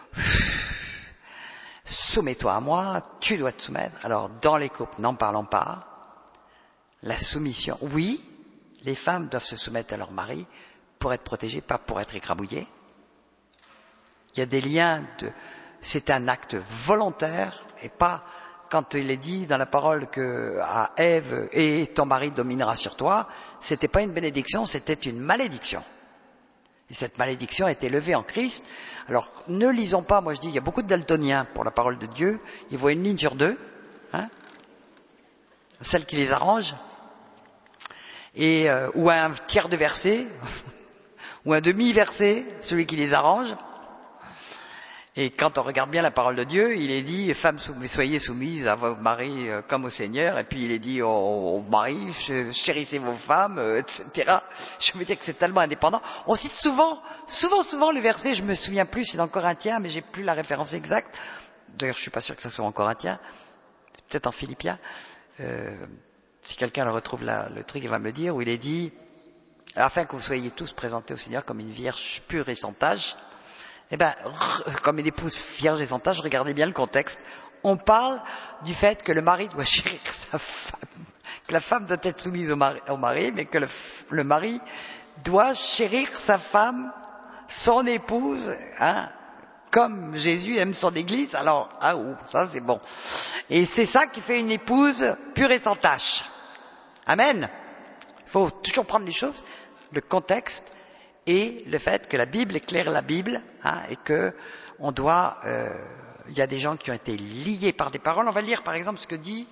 Soumets-toi à moi, tu dois te soumettre. Alors, dans les couples, n'en parlons pas. La soumission, oui, les femmes doivent se soumettre à leur mari pour être protégées, pas pour être écrabouillées. Il y a des liens de... C'est un acte volontaire et pas quand il est dit dans la parole que à Ève et ton mari dominera sur toi, c'était pas une bénédiction, c'était une malédiction. Et cette malédiction a été levée en Christ. Alors, ne lisons pas, moi je dis, il y a beaucoup de daltoniens pour la parole de Dieu, ils voient une ligne sur deux, hein, celle qui les arrange, et euh, ou un tiers de verset, ou un demi-verset, celui qui les arrange. Et quand on regarde bien la parole de Dieu, il est dit, femmes, soyez soumises à vos maris comme au Seigneur, et puis il est dit aux, aux maris, chérissez vos femmes, et cetera. Je veux dire que c'est tellement indépendant. On cite souvent, souvent, souvent le verset, je me souviens plus, c'est dans Corinthiens, mais j'ai plus la référence exacte. D'ailleurs, je suis pas sûr que ça soit en Corinthiens, c'est peut-être en Philippiens. Euh, si quelqu'un le retrouve là, le truc, il va me le dire, où il est dit, afin que vous soyez tous présentés au Seigneur comme une vierge pure et sans tache. Eh ben, comme une épouse vierge et sans tache, regardez bien le contexte. On parle du fait que le mari doit chérir sa femme, que la femme doit être soumise au mari, au mari mais que le, le mari doit chérir sa femme, son épouse, hein, comme Jésus aime son église. Alors, ah ouh, ça c'est bon. Et c'est ça qui fait une épouse pure et sans tache. Amen. Il faut toujours prendre les choses, le contexte, et le fait que la Bible éclaire la Bible, hein, et que on doit, euh, il y a des gens qui ont été liés par des paroles. On va lire par exemple ce que dit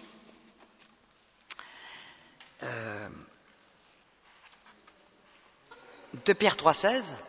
euh, deux Pierre trois seize.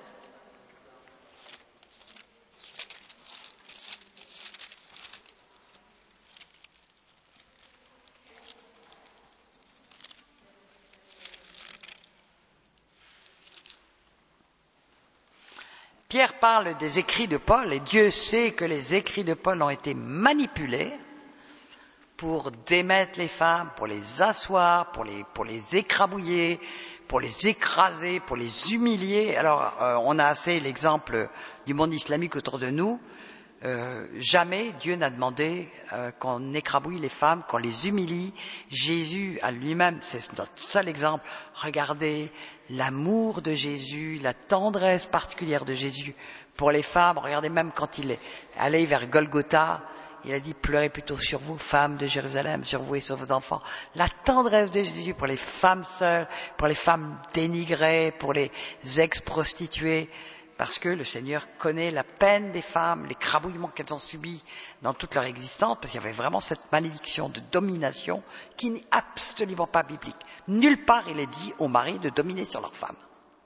Pierre parle des écrits de Paul, et Dieu sait que les écrits de Paul ont été manipulés pour démettre les femmes, pour les asseoir, pour les, pour les écrabouiller, pour les écraser, pour les humilier. Alors, euh, on a assez l'exemple du monde islamique autour de nous. Euh, jamais Dieu n'a demandé euh, qu'on écrabouille les femmes, qu'on les humilie. Jésus à lui-même, c'est notre seul exemple. Regardez l'amour de Jésus, la tendresse particulière de Jésus pour les femmes. Regardez même quand il est allé vers Golgotha, il a dit, pleurez plutôt sur vous, femmes de Jérusalem, sur vous et sur vos enfants. La tendresse de Jésus pour les femmes seules, pour les femmes dénigrées, pour les ex-prostituées, parce que le Seigneur connaît la peine des femmes, les crabouillements qu'elles ont subis dans toute leur existence, parce qu'il y avait vraiment cette malédiction de domination qui n'est absolument pas biblique. Nulle part il est dit aux maris de dominer sur leurs femmes.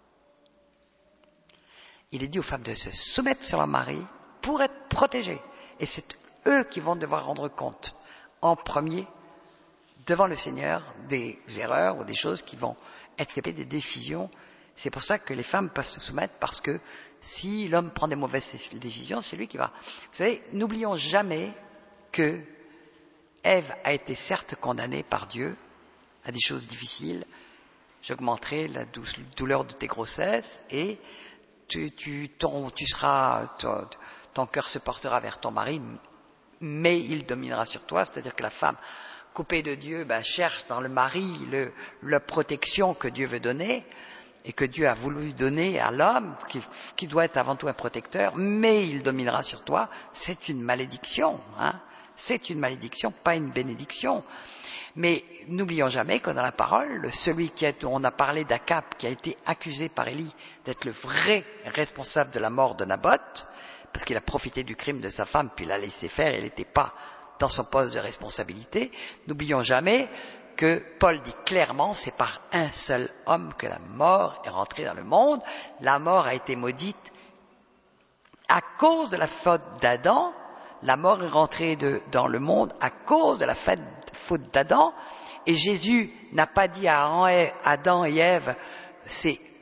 Il est dit aux femmes de se soumettre sur leur mari pour être protégées. Et c'est eux qui vont devoir rendre compte en premier devant le Seigneur des erreurs ou des choses qui vont être faites, des décisions. C'est pour ça que les femmes peuvent se soumettre, parce que si l'homme prend des mauvaises décisions, c'est lui qui va. Vous savez, n'oublions jamais que Ève a été certes condamnée par Dieu à des choses difficiles. J'augmenterai la douleur de tes grossesses et tu, tu, ton, tu seras, ton, ton cœur se portera vers ton mari, mais il dominera sur toi. C'est-à-dire que la femme coupée de Dieu ben, cherche dans le mari le, la protection que Dieu veut donner, et que Dieu a voulu donner à l'homme, qui, qui doit être avant tout un protecteur, mais il dominera sur toi. C'est une malédiction, hein. C'est une malédiction, pas une bénédiction. Mais n'oublions jamais que dans la parole, celui qui est, on a parlé d'Akab, qui a été accusé par Élie d'être le vrai responsable de la mort de Naboth, parce qu'il a profité du crime de sa femme, puis l'a laissé faire, il n'était pas dans son poste de responsabilité. N'oublions jamais que Paul dit clairement, c'est par un seul homme que la mort est rentrée dans le monde. La mort a été maudite à cause de la faute d'Adam. La mort est rentrée de, dans le monde à cause de la faute d'Adam. Et Jésus n'a pas dit à Adam et Ève, c'est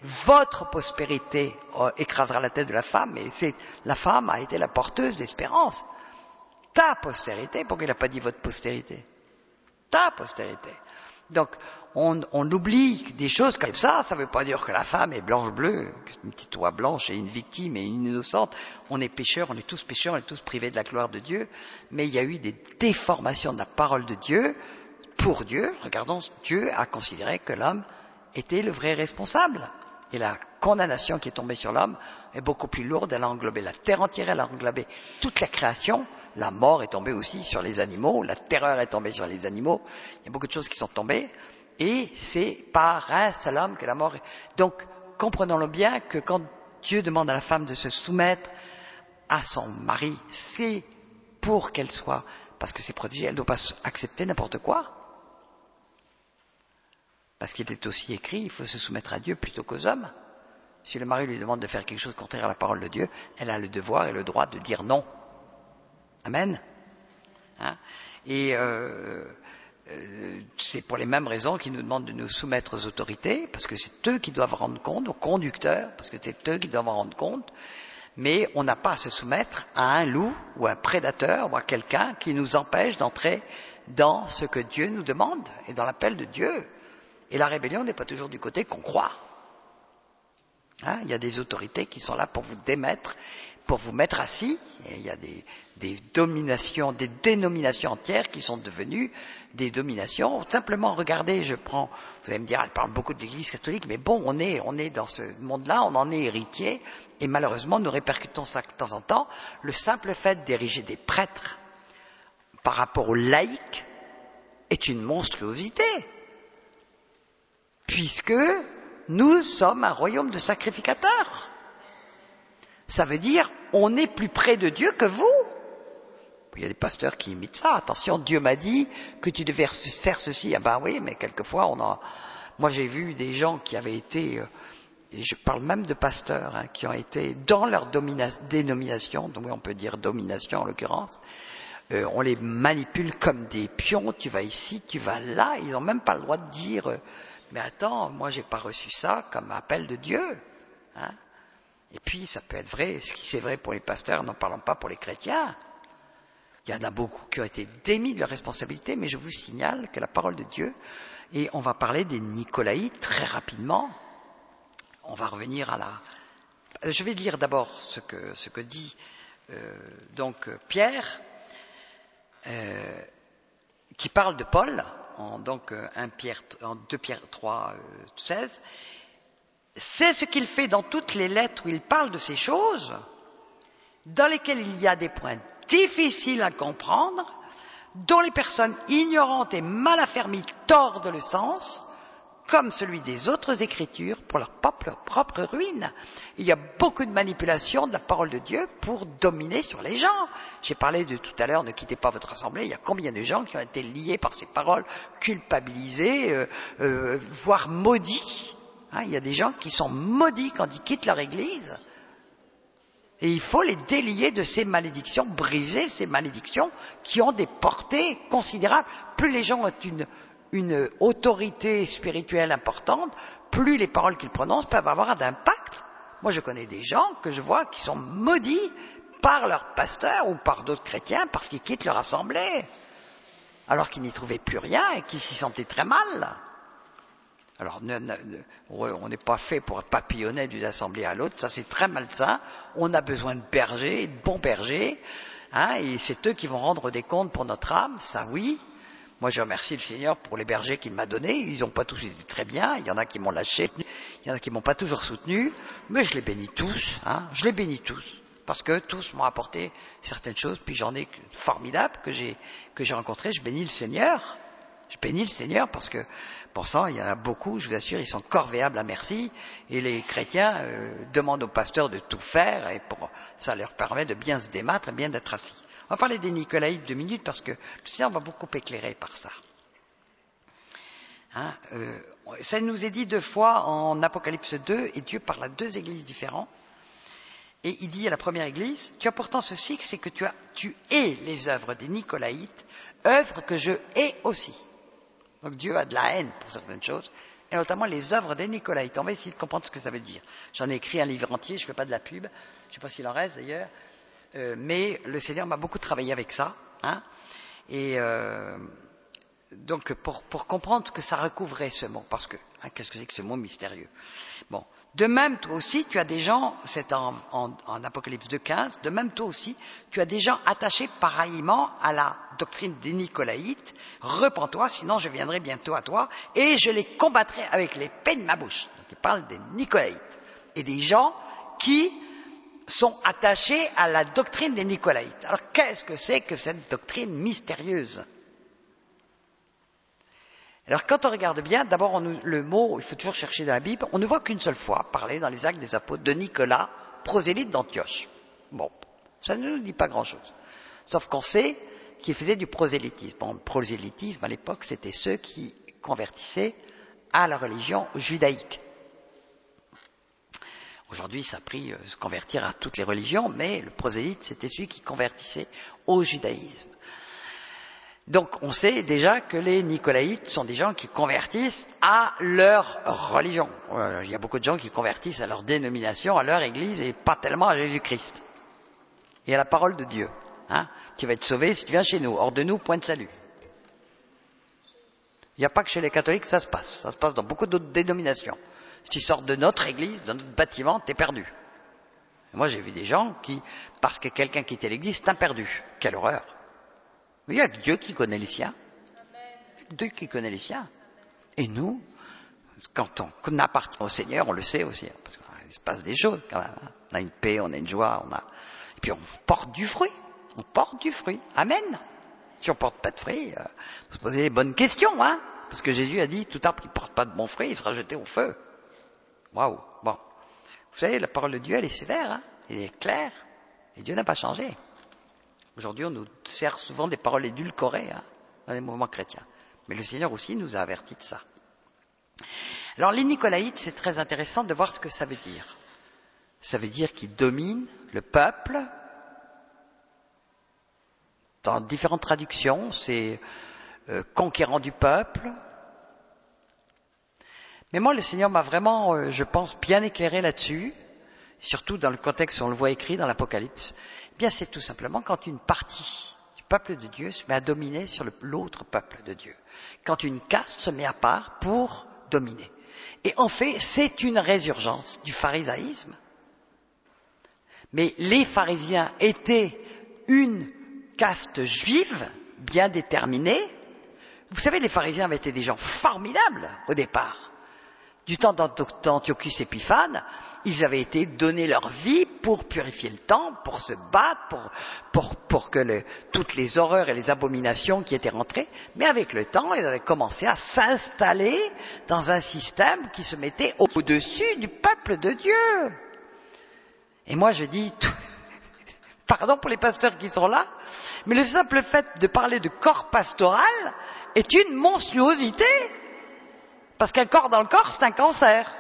votre prospérité euh, écrasera la tête de la femme, et c'est la femme a été la porteuse d'espérance. Ta postérité, pourquoi il n'a pas dit votre postérité? Ta postérité. Donc, on, on oublie des choses comme ça, ça ne veut pas dire que la femme est blanche-bleue, une petite oie blanche et une victime et une innocente. On est pécheurs, on est tous pécheurs, on est tous privés de la gloire de Dieu, mais il y a eu des déformations de la parole de Dieu. Pour Dieu, regardons, Dieu a considéré que l'homme était le vrai responsable. Et la condamnation qui est tombée sur l'homme est beaucoup plus lourde, elle a englobé la terre entière, elle a englobé toute la création. La mort est tombée aussi sur les animaux, la terreur est tombée sur les animaux, il y a beaucoup de choses qui sont tombées, et c'est par un seul homme que la mort est... Donc, comprenons-le bien que quand Dieu demande à la femme de se soumettre à son mari, c'est pour qu'elle soit, parce que c'est protégé, elle ne doit pas accepter n'importe quoi. Parce qu'il est aussi écrit, il faut se soumettre à Dieu plutôt qu'aux hommes. Si le mari lui demande de faire quelque chose contraire à la parole de Dieu, elle a le devoir et le droit de dire non. Amen. Hein? Et euh, euh, c'est pour les mêmes raisons qu'ils nous demandent de nous soumettre aux autorités, parce que c'est eux qui doivent rendre compte, aux conducteurs, parce que c'est eux qui doivent rendre compte. Mais on n'a pas à se soumettre à un loup ou un prédateur ou à quelqu'un qui nous empêche d'entrer dans ce que Dieu nous demande et dans l'appel de Dieu. Et la rébellion n'est pas toujours du côté qu'on croit. Hein, il y a des autorités qui sont là pour vous démettre, pour vous mettre assis. Et il y a des, des dominations, des dénominations entières qui sont devenues des dominations. Simplement, regardez, je prends, vous allez me dire, elle parle beaucoup de l'Église catholique, mais bon, on est, on est dans ce monde-là, on en est héritier, et malheureusement, nous répercutons ça de temps en temps. Le simple fait d'ériger des prêtres par rapport aux laïcs est une monstruosité. Puisque nous sommes un royaume de sacrificateurs. Ça veut dire, on est plus près de Dieu que vous. Il y a des pasteurs qui imitent ça. Attention, Dieu m'a dit que tu devais faire ceci. Ah ben oui, mais quelquefois, on a... Moi, j'ai vu des gens qui avaient été, et je parle même de pasteurs, hein, qui ont été dans leur domina... dénomination, donc on peut dire domination en l'occurrence, euh, on les manipule comme des pions, tu vas ici, tu vas là, ils n'ont même pas le droit de dire... Euh, mais attends, moi j'ai pas reçu ça comme appel de Dieu. Hein? Et puis ça peut être vrai, ce qui c'est vrai pour les pasteurs, n'en parlons pas pour les chrétiens. Il y en a beaucoup qui ont été démis de leur responsabilité, mais je vous signale que la parole de Dieu, et on va parler des Nicolaïtes très rapidement, on va revenir à la... Je vais lire d'abord ce que, ce que dit euh, donc Pierre, euh, qui parle de Paul, en donc un Pierre, en deux Pierre trois, euh, seize, c'est ce qu'il fait dans toutes les lettres où il parle de ces choses, dans lesquelles il y a des points difficiles à comprendre, dont les personnes ignorantes et mal affermies tordent le sens, comme celui des autres Écritures, pour leur propre, propre ruine. Il y a beaucoup de manipulation de la parole de Dieu pour dominer sur les gens. J'ai parlé de tout à l'heure, ne quittez pas votre assemblée, il y a combien de gens qui ont été liés par ces paroles, culpabilisés, euh, euh, voire maudits. Hein, il y a des gens qui sont maudits quand ils quittent leur église. Et il faut les délier de ces malédictions, briser ces malédictions qui ont des portées considérables. Plus les gens ont une... une autorité spirituelle importante, plus les paroles qu'ils prononcent peuvent avoir d'impact. Moi, je connais des gens que je vois qui sont maudits par leur pasteur ou par d'autres chrétiens parce qu'ils quittent leur assemblée, alors qu'ils n'y trouvaient plus rien et qu'ils s'y sentaient très mal. Alors, ne, ne, on n'est pas fait pour papillonner d'une assemblée à l'autre, ça c'est très malsain. On a besoin de bergers, de bons bergers, hein, et c'est eux qui vont rendre des comptes pour notre âme, ça oui. Moi, je remercie le Seigneur pour les bergers qu'il m'a donnés. Ils n'ont pas tous été très bien. Il y en a qui m'ont lâché, il y en a qui m'ont pas toujours soutenu, mais je les bénis tous. Hein, je les bénis tous parce que tous m'ont apporté certaines choses. Puis j'en ai formidables que j'ai que j'ai rencontrés. Je bénis le Seigneur. Je bénis le Seigneur parce que pour ça, il y en a beaucoup. Je vous assure, ils sont corvéables à merci. Et les chrétiens euh, demandent aux pasteurs de tout faire et pour ça leur permet de bien se débattre et bien d'être assis. On va parler des Nicolaïtes deux minutes parce que le Seigneur va beaucoup éclairer par ça. Hein, euh, ça nous est dit deux fois en Apocalypse deux, et Dieu parle à deux églises différentes. Et il dit à la première église, tu as pourtant ceci, c'est que tu, as, tu hais les œuvres des Nicolaïtes, œuvres que je hais aussi. Donc Dieu a de la haine pour certaines choses, et notamment les œuvres des Nicolaïtes. On va essayer de comprendre ce que ça veut dire. J'en ai écrit un livre entier, je ne fais pas de la pub, je ne sais pas s'il en reste d'ailleurs, euh, mais le Seigneur m'a beaucoup travaillé avec ça. Hein, et euh, donc pour, pour comprendre ce que ça recouvrait ce mot, parce que hein, qu'est-ce que c'est que ce mot mystérieux? Bon. De même, toi aussi, tu as des gens, c'est en, en, en Apocalypse deux quinze, de même, toi aussi, tu as des gens attachés pareillement à la doctrine des Nicolaïtes. Repens-toi, sinon je viendrai bientôt à toi et je les combattrai avec l'épée de ma bouche. Donc, il parle des Nicolaïtes et des gens qui sont attachés à la doctrine des Nicolaïtes. Alors, qu'est-ce que c'est que cette doctrine mystérieuse? Alors, quand on regarde bien, d'abord, on, le mot, il faut toujours chercher dans la Bible, on ne voit qu'une seule fois parler dans les Actes des Apôtres de Nicolas, prosélyte d'Antioche. Bon, ça ne nous dit pas grand-chose. Sauf qu'on sait qu'il faisait du prosélytisme. Bon, le prosélytisme, à l'époque, c'était ceux qui convertissaient à la religion judaïque. Aujourd'hui, ça a pris euh, se convertir à toutes les religions, mais le prosélyte, c'était celui qui convertissait au judaïsme. Donc, on sait déjà que les Nicolaïtes sont des gens qui convertissent à leur religion. Euh, il y a beaucoup de gens qui convertissent à leur dénomination, à leur église, et pas tellement à Jésus-Christ. Et à la parole de Dieu. Hein, tu vas être sauvé si tu viens chez nous. Hors de nous, point de salut. Il n'y a pas que chez les catholiques ça se passe. Ça se passe dans beaucoup d'autres dénominations. Si tu sors de notre église, de notre bâtiment, t'es perdu. Et moi, j'ai vu des gens qui, parce que quelqu'un quittait l'église, t'es perdu. Quelle horreur! Il y a que Dieu qui connaît les siens. Il y a que Dieu qui connaît les siens. Et nous, quand on appartient au Seigneur, on le sait aussi. Parce qu'il se passe des choses quand même. On a une paix, on a une joie, on a... Et puis on porte du fruit. On porte du fruit. Amen. Si on porte pas de fruit, euh, faut se poser les bonnes questions, hein. Parce que Jésus a dit, tout arbre qui porte pas de bons fruits, il sera jeté au feu. Waouh. Bon. Vous savez, la parole de Dieu, elle est sévère, hein. Elle est claire. Et Dieu n'a pas changé. Aujourd'hui, on nous sert souvent des paroles édulcorées hein, dans les mouvements chrétiens. Mais le Seigneur aussi nous a avertis de ça. Alors, les Nicolaïtes, c'est très intéressant de voir ce que ça veut dire. Ça veut dire qu'ils dominent le peuple. Dans différentes traductions, c'est euh, conquérant du peuple. Mais moi, le Seigneur m'a vraiment, euh, je pense, bien éclairé là-dessus, surtout dans le contexte où on le voit écrit dans l'Apocalypse. Eh bien, c'est tout simplement quand une partie du peuple de Dieu se met à dominer sur le, l'autre peuple de Dieu. Quand une caste se met à part pour dominer. Et en fait, c'est une résurgence du pharisaïsme. Mais les pharisiens étaient une caste juive bien déterminée. Vous savez, les pharisiens avaient été des gens formidables au départ. Du temps d'Antiochus Épiphane, ils avaient été donné leur vie pour purifier le temple, pour se battre, pour, pour, pour que le, toutes les horreurs et les abominations qui étaient rentrées. Mais avec le temps, ils avaient commencé à s'installer dans un système qui se mettait au-dessus du peuple de Dieu. Et moi, je dis, tout, pardon pour les pasteurs qui sont là, mais le simple fait de parler de corps pastoral est une monstruosité. Parce qu'un corps dans le corps, c'est un cancer.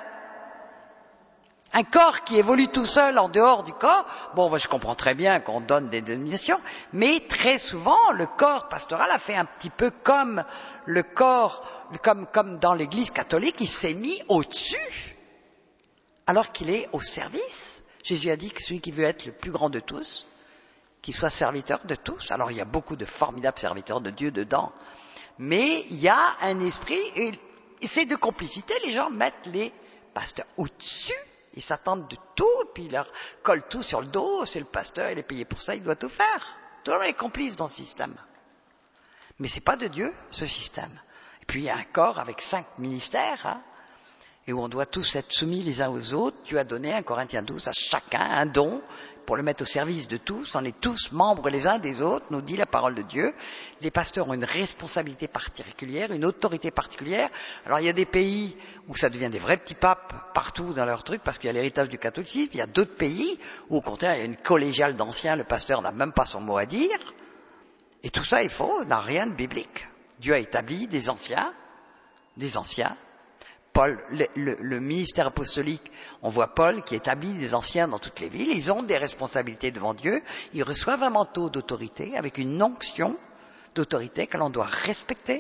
Un corps qui évolue tout seul en dehors du corps, bon, moi je comprends très bien qu'on donne des dénominations, mais très souvent, le corps pastoral a fait un petit peu comme le corps, comme, comme dans l'Église catholique, il s'est mis au-dessus, alors qu'il est au service. Jésus a dit que celui qui veut être le plus grand de tous, qu'il soit serviteur de tous. Alors il y a beaucoup de formidables serviteurs de Dieu dedans, mais il y a un esprit... Et, Et c'est de complicité, les gens mettent les pasteurs au-dessus, ils s'attendent de tout, et puis ils leur collent tout sur le dos, c'est le pasteur, il est payé pour ça, il doit tout faire. Tout le monde est complice dans ce système. Mais c'est pas de Dieu, ce système. Et puis il y a un corps avec cinq ministères, hein, et où on doit tous être soumis les uns aux autres. Dieu a donné, un Corinthiens douze, à chacun un don, pour le mettre au service de tous, on est tous membres les uns des autres, nous dit la parole de Dieu. Les pasteurs ont une responsabilité particulière, une autorité particulière. Alors il y a des pays où ça devient des vrais petits papes partout dans leur truc, parce qu'il y a l'héritage du catholicisme. Il y a d'autres pays où au contraire il y a une collégiale d'anciens, le pasteur n'a même pas son mot à dire. Et tout ça est faux, n'a rien de biblique. Dieu a établi des anciens, des anciens. Paul, le, le, le ministère apostolique, on voit Paul qui établit des anciens dans toutes les villes, ils ont des responsabilités devant Dieu, ils reçoivent un manteau d'autorité avec une onction d'autorité que l'on doit respecter,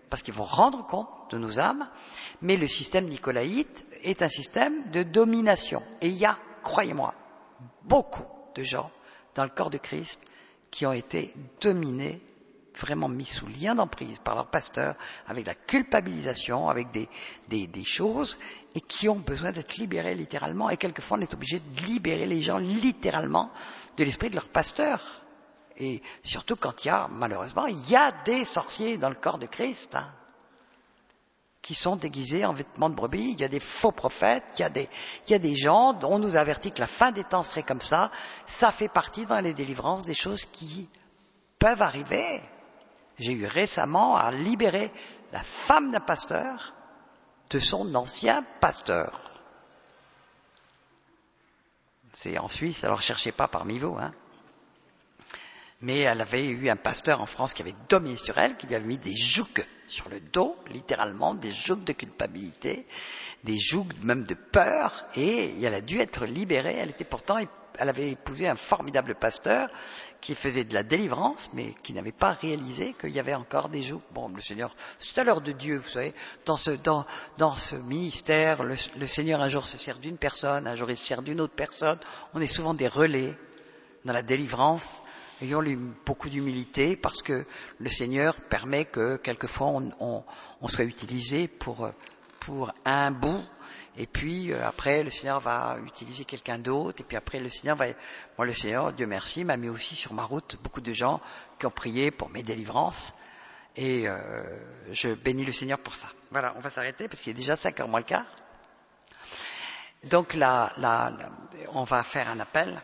parce qu'ils vont rendre compte de nos âmes, mais le système nicolaïte est un système de domination. Et il y a, croyez-moi, beaucoup de gens dans le corps de Christ qui ont été dominés, vraiment mis sous lien d'emprise par leur pasteur, avec la culpabilisation, avec des, des, des choses, et qui ont besoin d'être libérés littéralement. Et quelquefois, on est obligé de libérer les gens littéralement de l'esprit de leur pasteur. Et surtout quand il y a, malheureusement, il y a des sorciers dans le corps de Christ, hein, qui sont déguisés en vêtements de brebis. Il y a des faux prophètes, il y a des, il y a des gens dont on nous avertit que la fin des temps serait comme ça. Ça fait partie dans les délivrances des choses qui peuvent arriver. J'ai eu récemment à libérer la femme d'un pasteur de son ancien pasteur. C'est en Suisse, alors cherchez pas parmi vous, hein. Mais elle avait eu un pasteur en France qui avait dominé sur elle, qui lui avait mis des jougs sur le dos, littéralement, des jougs de culpabilité, des jougs même de peur, et elle a dû être libérée. Elle était pourtant, elle avait épousé un formidable pasteur qui faisait de la délivrance, mais qui n'avait pas réalisé qu'il y avait encore des jougs. Bon, le Seigneur, c'est à l'heure de Dieu, vous savez, dans ce, dans, dans ce ministère, le, le Seigneur un jour se sert d'une personne, un jour il se sert d'une autre personne. On est souvent des relais dans la délivrance. Ayons beaucoup d'humilité parce que le Seigneur permet que quelquefois on, on, on soit utilisé pour, pour un bout, et puis euh, après le Seigneur va utiliser quelqu'un d'autre, et puis après le Seigneur va... Moi le Seigneur, Dieu merci, m'a mis aussi sur ma route beaucoup de gens qui ont prié pour mes délivrances, et euh, je bénis le Seigneur pour ça. Voilà, on va s'arrêter parce qu'il est déjà cinq heures moins le quart. Donc là, là, là on va faire un appel.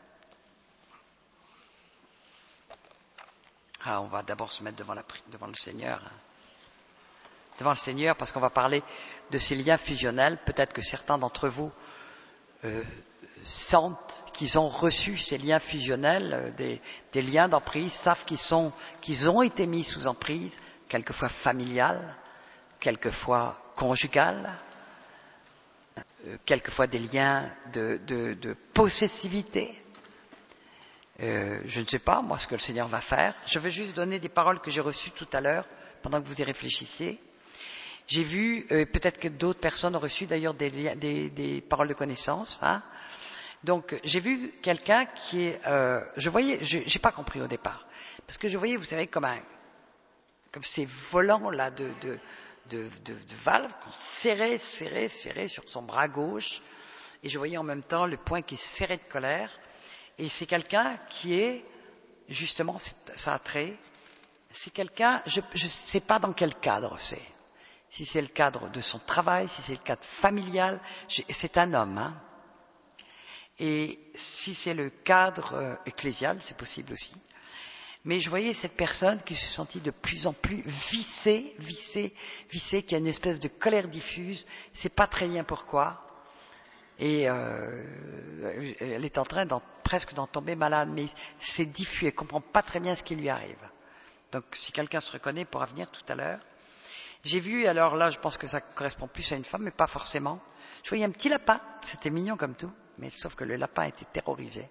Ah, on va d'abord se mettre devant, la, devant le Seigneur. Hein. Devant le Seigneur, parce qu'on va parler de ces liens fusionnels. Peut-être que certains d'entre vous euh, sentent qu'ils ont reçu ces liens fusionnels, euh, des, des liens d'emprise, savent qu'ils, sont, qu'ils ont été mis sous emprise, quelquefois familiale, quelquefois conjugale, euh, quelquefois des liens de, de, de possessivité. Euh, je ne sais pas, moi, ce que le Seigneur va faire. Je vais juste donner des paroles que j'ai reçues tout à l'heure, pendant que vous y réfléchissiez. J'ai vu, euh, peut-être que d'autres personnes ont reçu d'ailleurs des, des, des paroles de connaissance. Hein. Donc, j'ai vu quelqu'un qui est... Euh, je voyais, je n'ai pas compris au départ. Parce que je voyais, vous savez, comme, un, comme ces volants-là de, de, de, de, de valves qu'on serrait, serrait, serrait sur son bras gauche. Et je voyais en même temps le poing qui est serré de colère. Et c'est quelqu'un qui est, justement, ça a trait, c'est quelqu'un, je ne sais pas dans quel cadre c'est. Si c'est le cadre de son travail, si c'est le cadre familial, c'est un homme. Hein. Et si c'est le cadre euh, ecclésial, c'est possible aussi. Mais je voyais cette personne qui se sentit de plus en plus vissée, vissée, vissée, qui a une espèce de colère diffuse, c'est pas très bien pourquoi. Et euh, elle est en train d'en, presque d'en tomber malade, mais c'est diffus, elle ne comprend pas très bien ce qui lui arrive. Donc si quelqu'un se reconnaît, pourra venir tout à l'heure. J'ai vu, alors là je pense que ça correspond plus à une femme, mais pas forcément. Je voyais un petit lapin, c'était mignon comme tout, mais sauf que le lapin était terrorisé.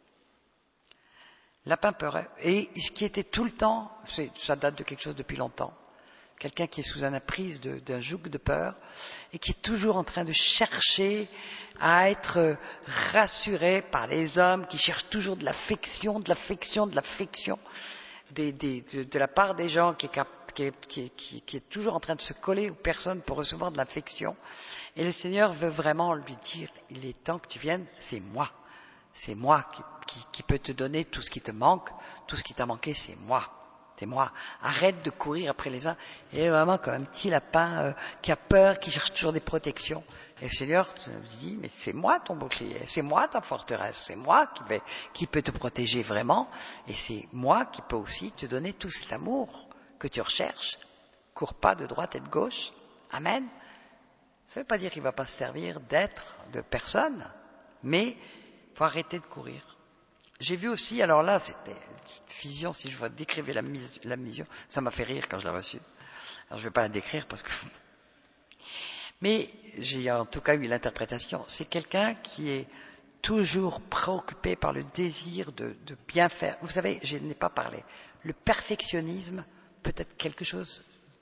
Lapin peurait, et ce qui était tout le temps, c'est, ça date de quelque chose depuis longtemps, quelqu'un qui est sous une emprise de, d'un joug de peur et qui est toujours en train de chercher à être rassuré par les hommes, qui cherchent toujours de l'affection, de l'affection, de l'affection des, des, de, de la part des gens, qui est, qui, est, qui, est, qui est toujours en train de se coller aux personnes pour recevoir de l'affection. Et le Seigneur veut vraiment lui dire, il est temps que tu viennes, c'est moi. C'est moi qui, qui, qui peut te donner tout ce qui te manque, tout ce qui t'a manqué, c'est moi. C'est moi. Arrête de courir après les uns. Et vraiment comme un petit lapin euh, qui a peur, qui cherche toujours des protections. Et le Seigneur dit, mais c'est moi ton bouclier, c'est moi ta forteresse, c'est moi qui, vais, qui peut te protéger vraiment, et c'est moi qui peux aussi te donner tout cet amour que tu recherches. Cours pas de droite et de gauche. Amen. Ça ne veut pas dire qu'il ne va pas se servir d'être, de personne, mais il faut arrêter de courir. J'ai vu aussi, alors là, c'était une vision, si je vois décrire la, la vision, ça m'a fait rire quand je l'ai reçue. Alors je ne vais pas la décrire parce que... Mais j'ai en tout cas eu l'interprétation. C'est quelqu'un qui est toujours préoccupé par le désir de, de bien faire. Vous savez, je n'ai pas parlé. Le perfectionnisme peut être quelque chose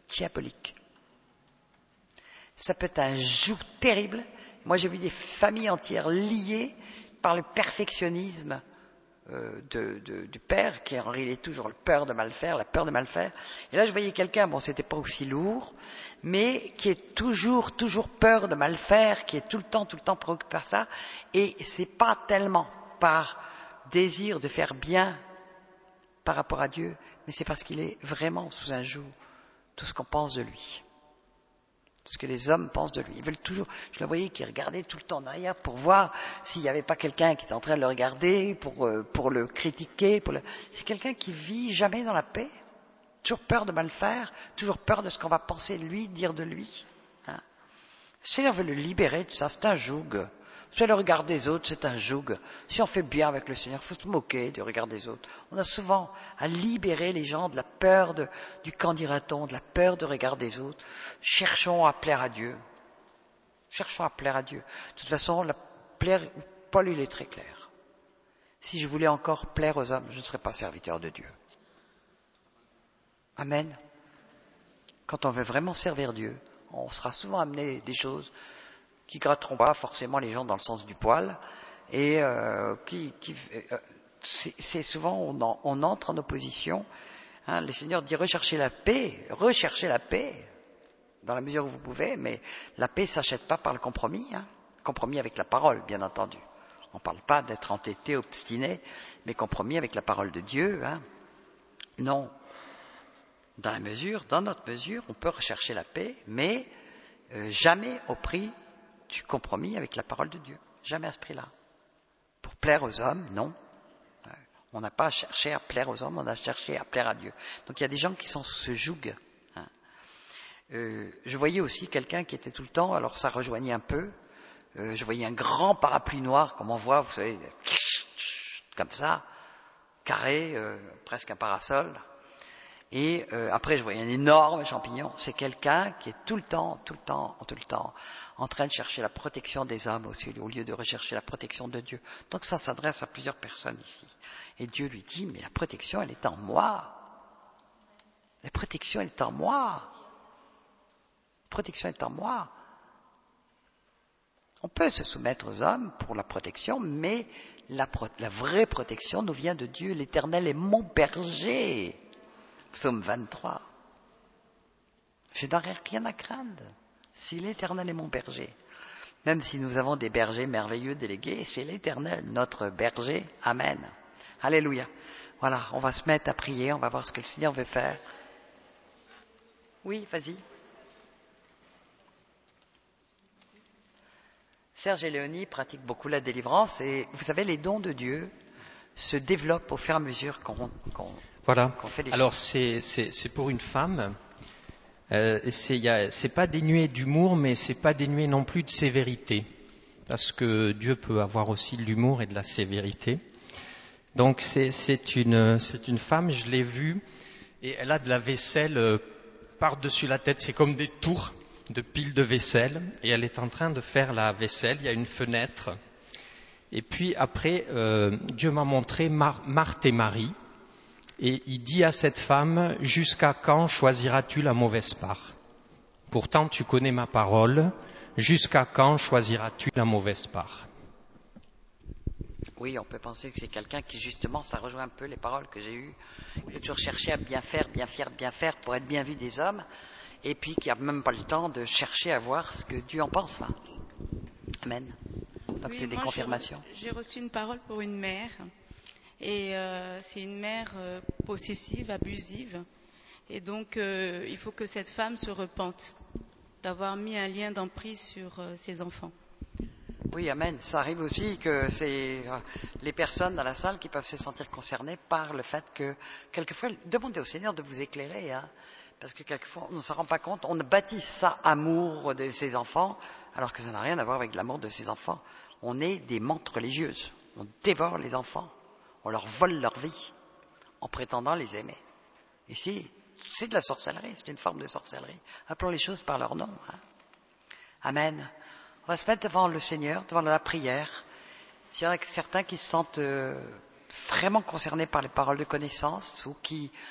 diabolique. Ça peut être un joug terrible. Moi, j'ai vu des familles entières liées par le perfectionnisme euh, de, de, du père, qui en réalité toujours la peur de mal faire, la peur de mal faire. Et là, je voyais quelqu'un, bon, c'était pas aussi lourd, mais qui est toujours, toujours peur de mal faire, qui est tout le temps, tout le temps préoccupé par ça. Et c'est pas tellement par désir de faire bien par rapport à Dieu, mais c'est parce qu'il est vraiment sous un joug tout ce qu'on pense de lui, tout ce que les hommes pensent de lui. Ils veulent toujours, je le voyais qui regardait tout le temps en arrière pour voir s'il n'y avait pas quelqu'un qui était en train de le regarder, pour, euh, pour le critiquer. Pour le... C'est quelqu'un qui vit jamais dans la paix, toujours peur de mal faire, toujours peur de ce qu'on va penser de lui, dire de lui. Hein. Le Seigneur veut le libérer de ça, c'est un joug. C'est le regard des autres, c'est un joug. Si on fait bien avec le Seigneur, il faut se moquer du regard des autres. On a souvent à libérer les gens de la peur de, du qu'en dira-t-on, de la peur du regard des autres. Cherchons à plaire à Dieu. Cherchons à plaire à Dieu. De toute façon, la plaire, Paul, il est très clair. Si je voulais encore plaire aux hommes, je ne serais pas serviteur de Dieu. Amen. Quand on veut vraiment servir Dieu, on sera souvent amené des choses qui gratteront pas forcément les gens dans le sens du poil, et euh, qui, qui euh, c'est, c'est souvent on, en, on entre en opposition. Hein, le Seigneur dit recherchez la paix, recherchez la paix dans la mesure où vous pouvez, mais la paix s'achète pas par le compromis, hein, compromis avec la parole, bien entendu. On parle pas d'être entêté, obstiné, mais compromis avec la parole de Dieu. Hein. Non, dans la mesure, dans notre mesure, on peut rechercher la paix, mais euh, jamais au prix du compromis avec la parole de Dieu. Jamais à ce prix-là. Pour plaire aux hommes, non. On n'a pas cherché à plaire aux hommes, on a cherché à plaire à Dieu. Donc il y a des gens qui sont sous ce joug. Hein. Euh, je voyais aussi quelqu'un qui était tout le temps, alors ça rejoignait un peu, euh, je voyais un grand parapluie noir, comme on voit, vous savez, comme ça, carré, euh, presque un parasol. Et euh, après, je voyais un énorme champignon. C'est quelqu'un qui est tout le temps, tout le temps, tout le temps, en train de chercher la protection des hommes aussi, au lieu de rechercher la protection de Dieu. Donc ça s'adresse à plusieurs personnes ici. Et Dieu lui dit, mais la protection, elle est en moi. La protection, elle est en moi. La protection est en moi. On peut se soumettre aux hommes pour la protection, mais la, pro- la vraie protection nous vient de Dieu. L'Éternel est mon berger. Psaume vingt-trois. Je n'aurai rien à craindre si l'Éternel est mon berger. Même si nous avons des bergers merveilleux délégués, c'est l'Éternel, notre berger. Amen. Alléluia. Voilà, on va se mettre à prier, on va voir ce que le Seigneur veut faire. Oui, vas-y. Serge et Léonie pratiquent beaucoup la délivrance et vous savez, les dons de Dieu se développent au fur et à mesure qu'on, qu'on Voilà. qu'on fait des Alors choses. c'est, c'est, c'est pour une femme. Euh, c'est, y a, c'est pas dénué d'humour, mais c'est pas dénué non plus de sévérité, parce que Dieu peut avoir aussi de l'humour et de la sévérité. Donc c'est, c'est une, c'est une femme. Je l'ai vue et elle a de la vaisselle euh, par-dessus la tête. C'est comme des tours de piles de vaisselle et elle est en train de faire la vaisselle. Il y a une fenêtre. Et puis après, euh, Dieu m'a montré Mar- Marthe et Marie. Et il dit à cette femme, jusqu'à quand choisiras-tu la mauvaise part? Pourtant tu connais ma parole, jusqu'à quand choisiras-tu la mauvaise part? Oui, on peut penser que c'est quelqu'un qui, justement, ça rejoint un peu les paroles que j'ai eues. Il a toujours cherché à bien faire, bien faire, bien faire pour être bien vu des hommes, et puis qui n'a même pas le temps de chercher à voir ce que Dieu en pense. Là. Amen. Donc Oui, c'est des moi, confirmations. J'ai, j'ai reçu une parole pour une mère, et euh, c'est une mère euh, possessive, abusive, et donc euh, il faut que cette femme se repente d'avoir mis un lien d'emprise sur euh, ses enfants. Oui, amen. Ça arrive aussi que c'est euh, les personnes dans la salle qui peuvent se sentir concernées par le fait que, quelquefois, demandez au Seigneur de vous éclairer, hein, parce que quelquefois, on ne s'en rend pas compte, on baptise ça amour de ses enfants, alors que ça n'a rien à voir avec l'amour de ses enfants. On est des mentes religieuses, on dévore les enfants, on leur vole leur vie, en prétendant les aimer. Et c'est, c'est de la sorcellerie, c'est une forme de sorcellerie. Appelons les choses par leur nom. Hein. Amen. On va se mettre devant le Seigneur, devant la prière. S'il y en a certains qui se sentent euh, vraiment concernés par les paroles de connaissance ou qui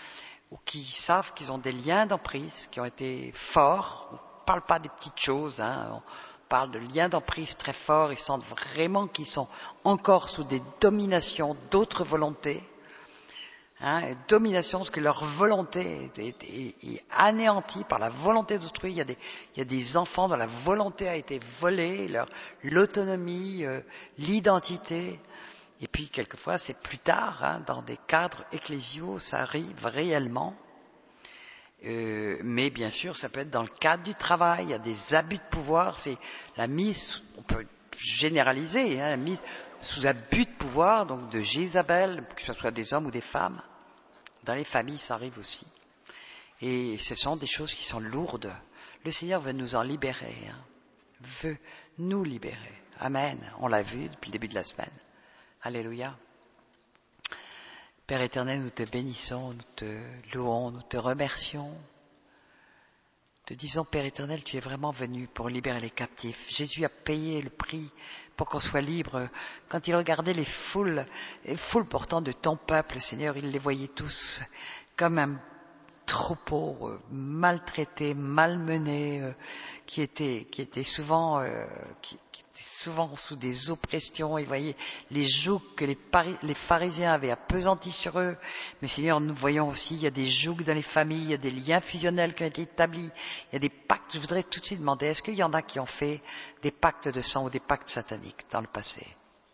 ou qui savent qu'ils ont des liens d'emprise qui ont été forts. On ne parle pas des petites choses, hein. On parle de liens d'emprise très forts. Ils sentent vraiment qu'ils sont encore sous des dominations d'autres volontés. Hein, domination, parce que leur volonté est, est, est, est anéantie par la volonté d'autrui. Il y a des, il y a des enfants dont la volonté a été volée, leur, l'autonomie, euh, l'identité. Et puis, quelquefois, c'est plus tard, hein, dans des cadres ecclésiaux, ça arrive réellement. Euh, mais bien sûr, ça peut être dans le cadre du travail. Il y a des abus de pouvoir. C'est la mise, on peut généraliser, hein, la mise sous abus de pouvoir, donc de Jézabel, que ce soit des hommes ou des femmes. Dans les familles, ça arrive aussi. Et ce sont des choses qui sont lourdes. Le Seigneur veut nous en libérer, hein, veut nous libérer. Amen. On l'a vu depuis le début de la semaine. Alléluia. Père éternel, nous te bénissons, nous te louons, nous te remercions. Te disons, Père éternel, tu es vraiment venu pour libérer les captifs. Jésus a payé le prix pour qu'on soit libre. Quand il regardait les foules, les foules pourtant de ton peuple, Seigneur, il les voyait tous comme un troupeau euh, maltraité, malmené, euh, qui était, qui était souvent, euh, qui, qui était souvent sous des oppressions. Il voyait les jougs que les, pari- les pharisiens avaient appesantis sur eux. Mais Seigneur, nous voyons aussi, il y a des jougs dans les familles, il y a des liens fusionnels qui ont été établis, il y a des pactes. Je voudrais tout de suite demander, est-ce qu'il y en a qui ont fait des pactes de sang ou des pactes sataniques dans le passé?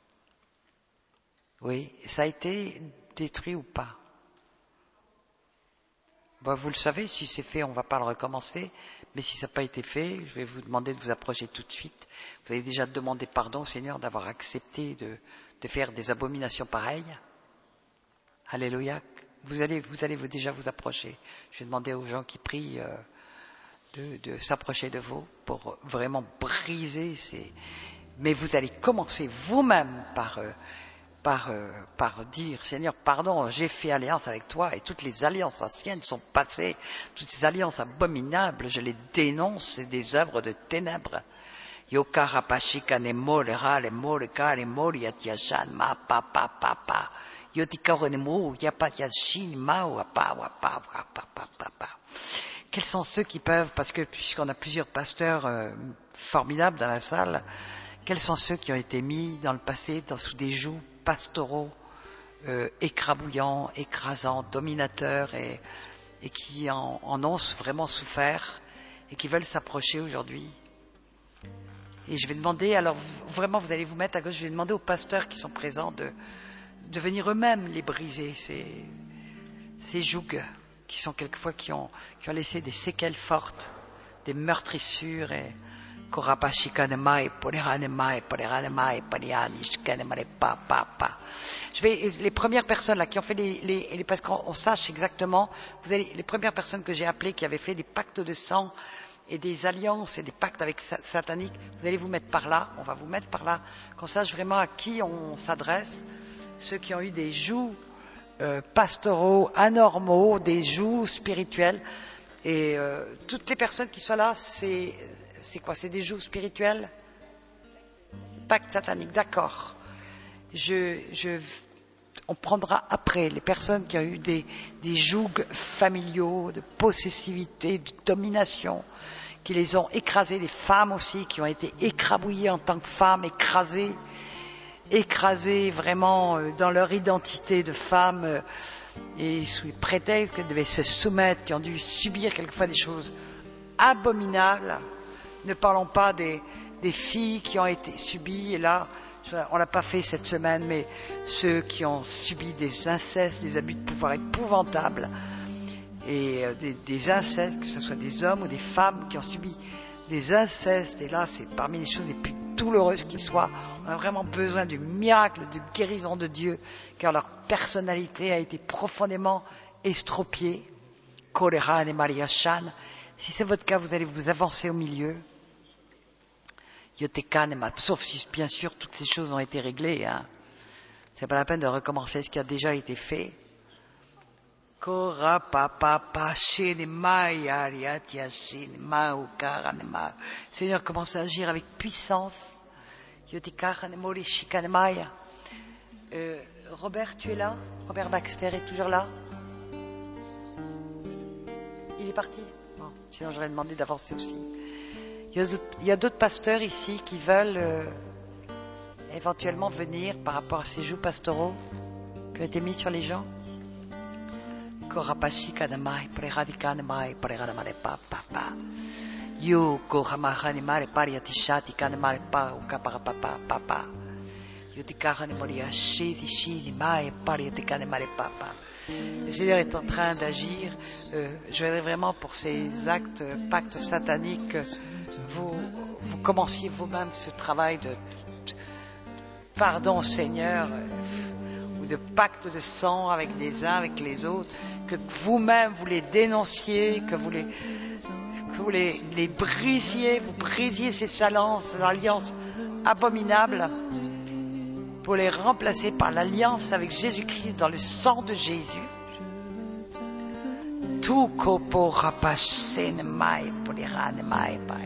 Oui, ça a été détruit ou pas? Bon, vous le savez, si c'est fait, on ne va pas le recommencer. Mais si ça n'a pas été fait, je vais vous demander de vous approcher tout de suite. Vous avez déjà demandé pardon au Seigneur d'avoir accepté de, de faire des abominations pareilles. Alléluia. Vous allez, vous allez vous déjà vous approcher. Je vais demander aux gens qui prient euh, de, de s'approcher de vous pour vraiment briser ces... Mais vous allez commencer vous-même par... Euh, Par, euh, par dire, Seigneur, pardon, j'ai fait alliance avec toi et toutes les alliances anciennes sont passées, toutes ces alliances abominables, je les dénonce, c'est des œuvres de ténèbres. Yokarapashika ne morera le moreka le moriatiashan ma pa pa pa pa. Yotikaro ne mo yapatiashin ma wa pa wa pa wa pa pa pa pa. Quels sont ceux qui peuvent, parce que puisqu'on a plusieurs pasteurs euh, formidables dans la salle, quels sont ceux qui ont été mis dans le passé dans, sous des jougs pastoraux, euh, écrabouillants, écrasants, dominateurs et, et qui en, en ont vraiment souffert et qui veulent s'approcher aujourd'hui. Et je vais demander, alors vraiment vous allez vous mettre à gauche, je vais demander aux pasteurs qui sont présents de, de venir eux-mêmes les briser, ces, ces jougs qui sont quelquefois qui ont, qui ont laissé des séquelles fortes, des meurtrissures et Je vais, les premières personnes là qui ont fait les, les, les parce qu'on sache exactement, vous allez, les premières personnes que j'ai appelées qui avaient fait des pactes de sang et des alliances et des pactes avec sataniques, vous allez vous mettre par là, on va vous mettre par là, qu'on sache vraiment à qui on s'adresse, ceux qui ont eu des jougs euh, pastoraux, anormaux, des jougs spirituels, et euh, toutes les personnes qui sont là, c'est C'est quoi? C'est des jougs spirituels? Pacte satanique, d'accord. Je, je, on prendra après les personnes qui ont eu des, des jougs familiaux, de possessivité, de domination, qui les ont écrasés, des femmes aussi qui ont été écrabouillées en tant que femmes, écrasées, écrasées vraiment dans leur identité de femmes et sous prétexte qu'elles devaient se soumettre, qui ont dû subir quelquefois des choses abominables. Ne parlons pas des, des filles qui ont été subies, et là, on l'a pas fait cette semaine, mais ceux qui ont subi des incestes, des abus de pouvoir épouvantables, et euh, des, des incestes, que ce soit des hommes ou des femmes qui ont subi des incestes, et là, c'est parmi les choses les plus douloureuses qui soient. On a vraiment besoin du miracle de guérison de Dieu, car leur personnalité a été profondément estropiée. Korehan et Maria Shan. Si c'est votre cas, vous allez vous avancer au milieu. Sauf si, bien sûr, toutes ces choses ont été réglées. Hein. C'est pas la peine de recommencer ce qui a déjà été fait. Seigneur, commence à agir avec puissance. Euh, Robert, tu es là? Robert Baxter est toujours là? est parti? Bon, sinon j'aurais demandé d'avancer aussi. Il y a d'autres, il y a d'autres pasteurs ici qui veulent euh, éventuellement venir par rapport à ces joues pastoraux qui ont été mis sur les gens. Korapashi kanamai, preradikanemai, preradamare papa. Yo kohamahane pariatishati kanemare pa ukaparapapa papa. Yo tikahane moriashi dishini mai pariatikanemare papa. Le Seigneur est en train d'agir. Euh, je voudrais vraiment pour ces actes, pactes sataniques, vous, vous commenciez vous-même ce travail de, de pardon Seigneur, ou de pacte de sang avec les uns, avec les autres, que vous-même vous les dénonciez, que vous les, que vous les, les brisiez, vous brisiez ces alliances, alliances abominables, pour les remplacer par l'alliance avec Jésus-Christ dans le sang de Jésus. Tout kopo rapachene mai polirane mai pai.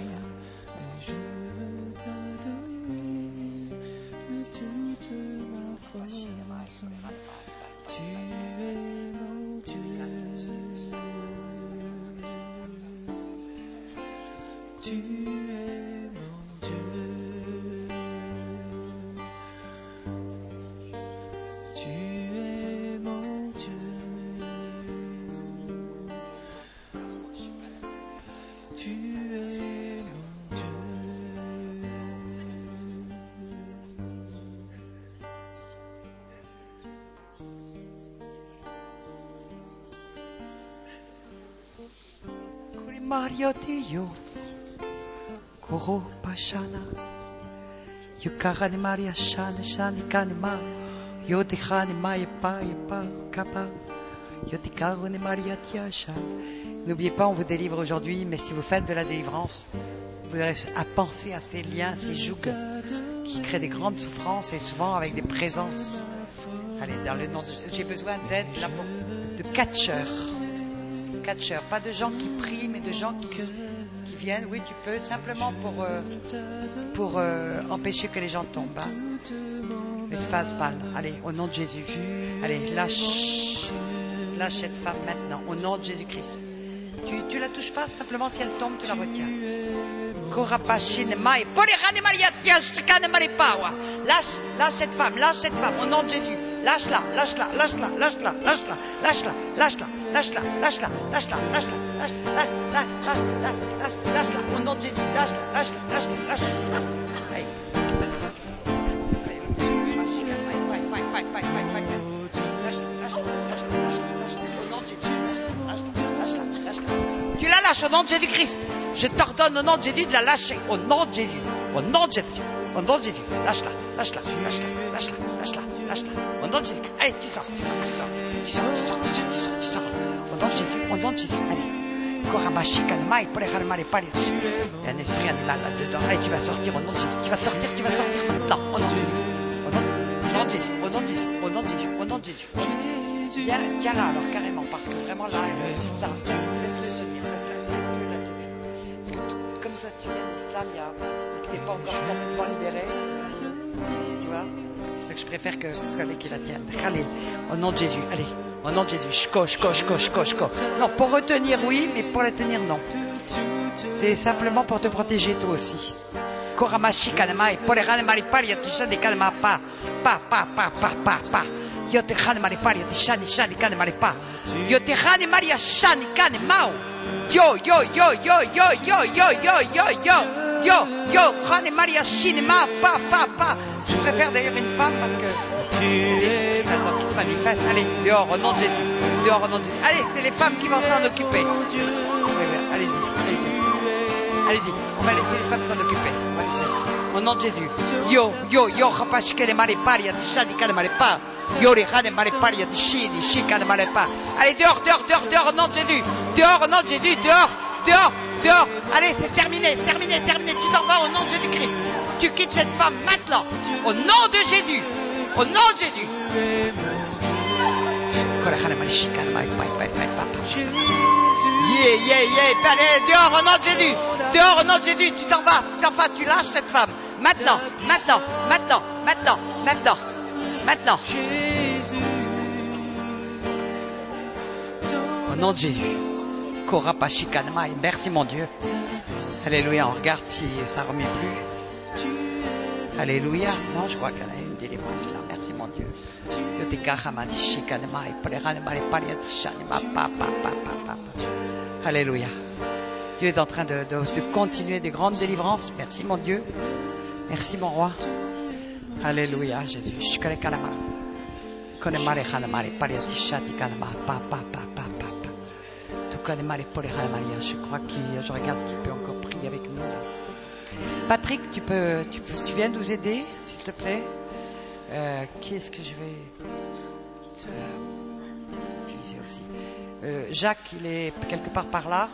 Mario Dio, Koro Pashana, Yukahani Maria Shana Shani Kanima, Yotikani Maya Pa Pa Kappa, Yotikahani Maria Tiasha. N'oubliez pas, on vous délivre aujourd'hui, mais si vous faites de la délivrance, vous aurez à penser à ces liens, ces jougs qui créent des grandes souffrances et souvent avec des présences. Allez, dans le nom de... J'ai besoin d'aide là pour... de catcheurs. Catcheurs, pas de gens qui prient, mais de gens qui, qui viennent. Oui, tu peux, simplement pour, euh, pour euh, empêcher que les gens tombent. Hein. L'espace balle. Allez, au nom de Jésus. Allez, lâche. Lâche cette femme maintenant, au nom de Jésus-Christ. Tu, tu la touches pas, simplement si elle tombe, tu la retiens. Lâche, lâche cette femme, lâche cette femme, au nom de Jésus. Lâche-la, lâche-la, lâche-la, lâche-la, lâche-la, lâche-la, lâche-la, lâche-la, lâche-la, lâche-la, lâche-la, lâche-la, lâche-la, lâche-la, au nom de Jésus, lâche-la, lâche-la, lâche-la, lâche-la, lâche-la. Allez. Tu la lâches au nom de Jésus-Christ. Je t'ordonne au nom de Jésus de la lâcher. Au nom de Jésus. Au nom de Jésus. Au nom de Jésus. Lâche-la. Lâche-la. Lâche-la. Lâche-la. Lâche-la. Lâche-la. Au nom de Jésus. Allez, tu sors. Tu sors. Tu sors. Tu sors. Tu sors. Tu sors. Tu sors. Tu sors. Au nom de Jésus. Au nom de Jésus. Allez. Il y a un esprit animal là-dedans. Allez, tu vas sortir au nom de Jésus. Tu vas sortir. Tu vas sortir maintenant. Au nom de Jésus. Au nom de Jésus. Au nom de Jésus. Au nom de Jésus. Au nom de Jésus. Tiens, tiens là alors carrément parce que vraiment là, là laisse-le se dire, laisse-le, laisse-le la tenir. Parce que tout, comme toi tu viens de l'islam, il y a, tu n'es pas encore complètement libéré, tu vois. Donc je préfère que ce soit les qui la tiennent. Allez, au nom de Jésus, allez, au nom de Jésus, shko, shko, shko, shko, shko. Non, pour retenir oui, mais pour la tenir non. C'est simplement pour te protéger toi aussi. Koramashi kanamai, polerane maripari, yatisha de kanama pa, pa, pa, pa, pa, pa, pa. Yo te jane mariparia de shani shani kane maripa. Yo te jane maria shani kane mau. Yo yo yo yo yo yo yo yo yo yo yo yo jane maria shini ma pa pa pa. Je préfère d'ailleurs une femme parce que les esprits maintenant qui se manifestent. Allez dehors au nom de Jésus. Dehors au nom de Jésus. Allez, c'est les femmes qui vont s'en occuper. Oui, oui, allez-y, allez-y, allez-y. On va laisser les femmes s'en occuper. Au nom de Jésus. Yo, yo, yo, rapashke de mariparia, de shadika de maripa. Yo, les rades mariparia, de shidi, shika de maripa. Allez, dehors, dehors, dehors, dehors, au nom de Jésus. Dehors, au nom de Jésus, dehors, dehors, dehors. Allez, c'est terminé, terminé, terminé. Tu t'en vas au nom de Jésus-Christ. Tu quittes cette femme maintenant. Au nom de Jésus. Au nom de Jésus. Yeah, yeah, yeah. Allez, dehors, au nom de Jésus. Dehors, au nom de Jésus, tu t'en vas, tu t'en vas, tu lâches cette femme. Maintenant, maintenant, maintenant, maintenant, maintenant, maintenant. Au nom de Jésus. Korapashikanamai. Merci mon Dieu. Alléluia, on regarde si ça ne remet plus. Alléluia. Non, je crois qu'elle a une délivrance là. Merci mon Dieu. Alléluia. Dieu est en train de, de, de continuer des grandes délivrances. Merci mon Dieu. Merci mon roi. Alléluia, Jésus. Je connais Kanama. Je crois que je regarde qui peut encore prier avec nous. Patrick, tu peux, tu peux, tu viens nous aider, s'il te plaît. Euh, qui est-ce que je vais euh, utiliser aussi euh, Jacques, il est quelque part par là.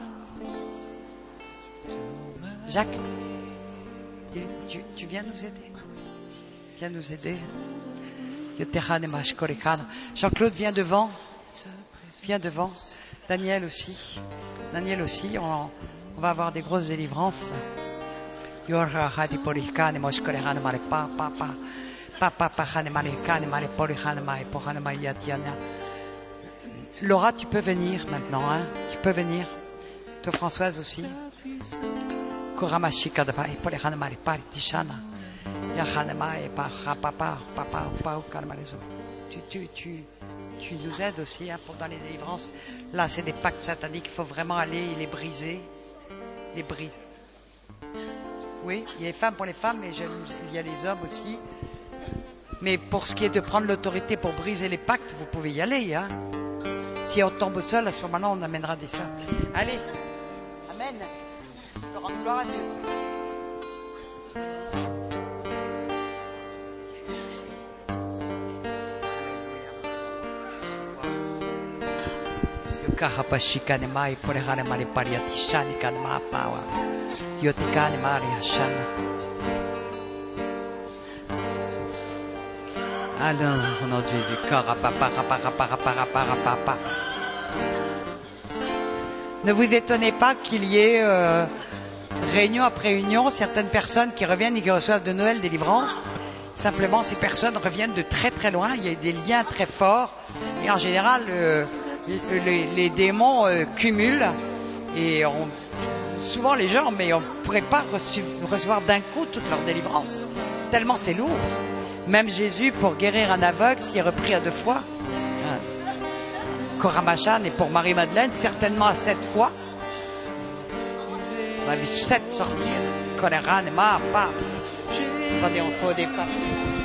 Jacques, tu, tu viens nous aider. Viens nous aider. Jean-Claude, viens devant. Viens devant. Daniel aussi. Daniel aussi. On, on va avoir des grosses délivrances. Laura, tu peux venir maintenant, hein? Tu peux venir. Toi, Françoise aussi. Tu, tu, tu, tu nous aides aussi hein, pour dans les délivrances. Là, c'est des pactes sataniques. Il faut vraiment aller les briser. Les briser. Oui, il y a les femmes pour les femmes, mais je, il y a les hommes aussi. Mais pour ce qui est de prendre l'autorité pour briser les pactes, vous pouvez y aller. Hein. Si on tombe au sol, à ce moment-là, on amènera des sœurs. Allez, amen. Je rends gloire à Dieu. Kahapashikanema pour les ranemari pariatishani kanema pawa. Yotikane Maria Shana. Alors, au nom de Jésus, Karapaparaparaparaparapapa. Ne vous étonnez pas qu'il y ait euh, réunion après réunion, certaines personnes qui reviennent et qui reçoivent de nouvelles délivrances. Simplement, ces personnes reviennent de très très loin. Il y a des liens très forts. Et en général, euh, les, les démons euh, cumulent. Et on, souvent les gens, mais on ne pourrait pas reçu, recevoir d'un coup toute leur délivrance. Tellement c'est lourd. Même Jésus, pour guérir un aveugle, s'il est repris à deux fois. Koramachan, et pour Marie-Madeleine, certainement à sept fois. Ça a vu sept sortir. Koleran, ma, pa. Attendez, on faut des pas.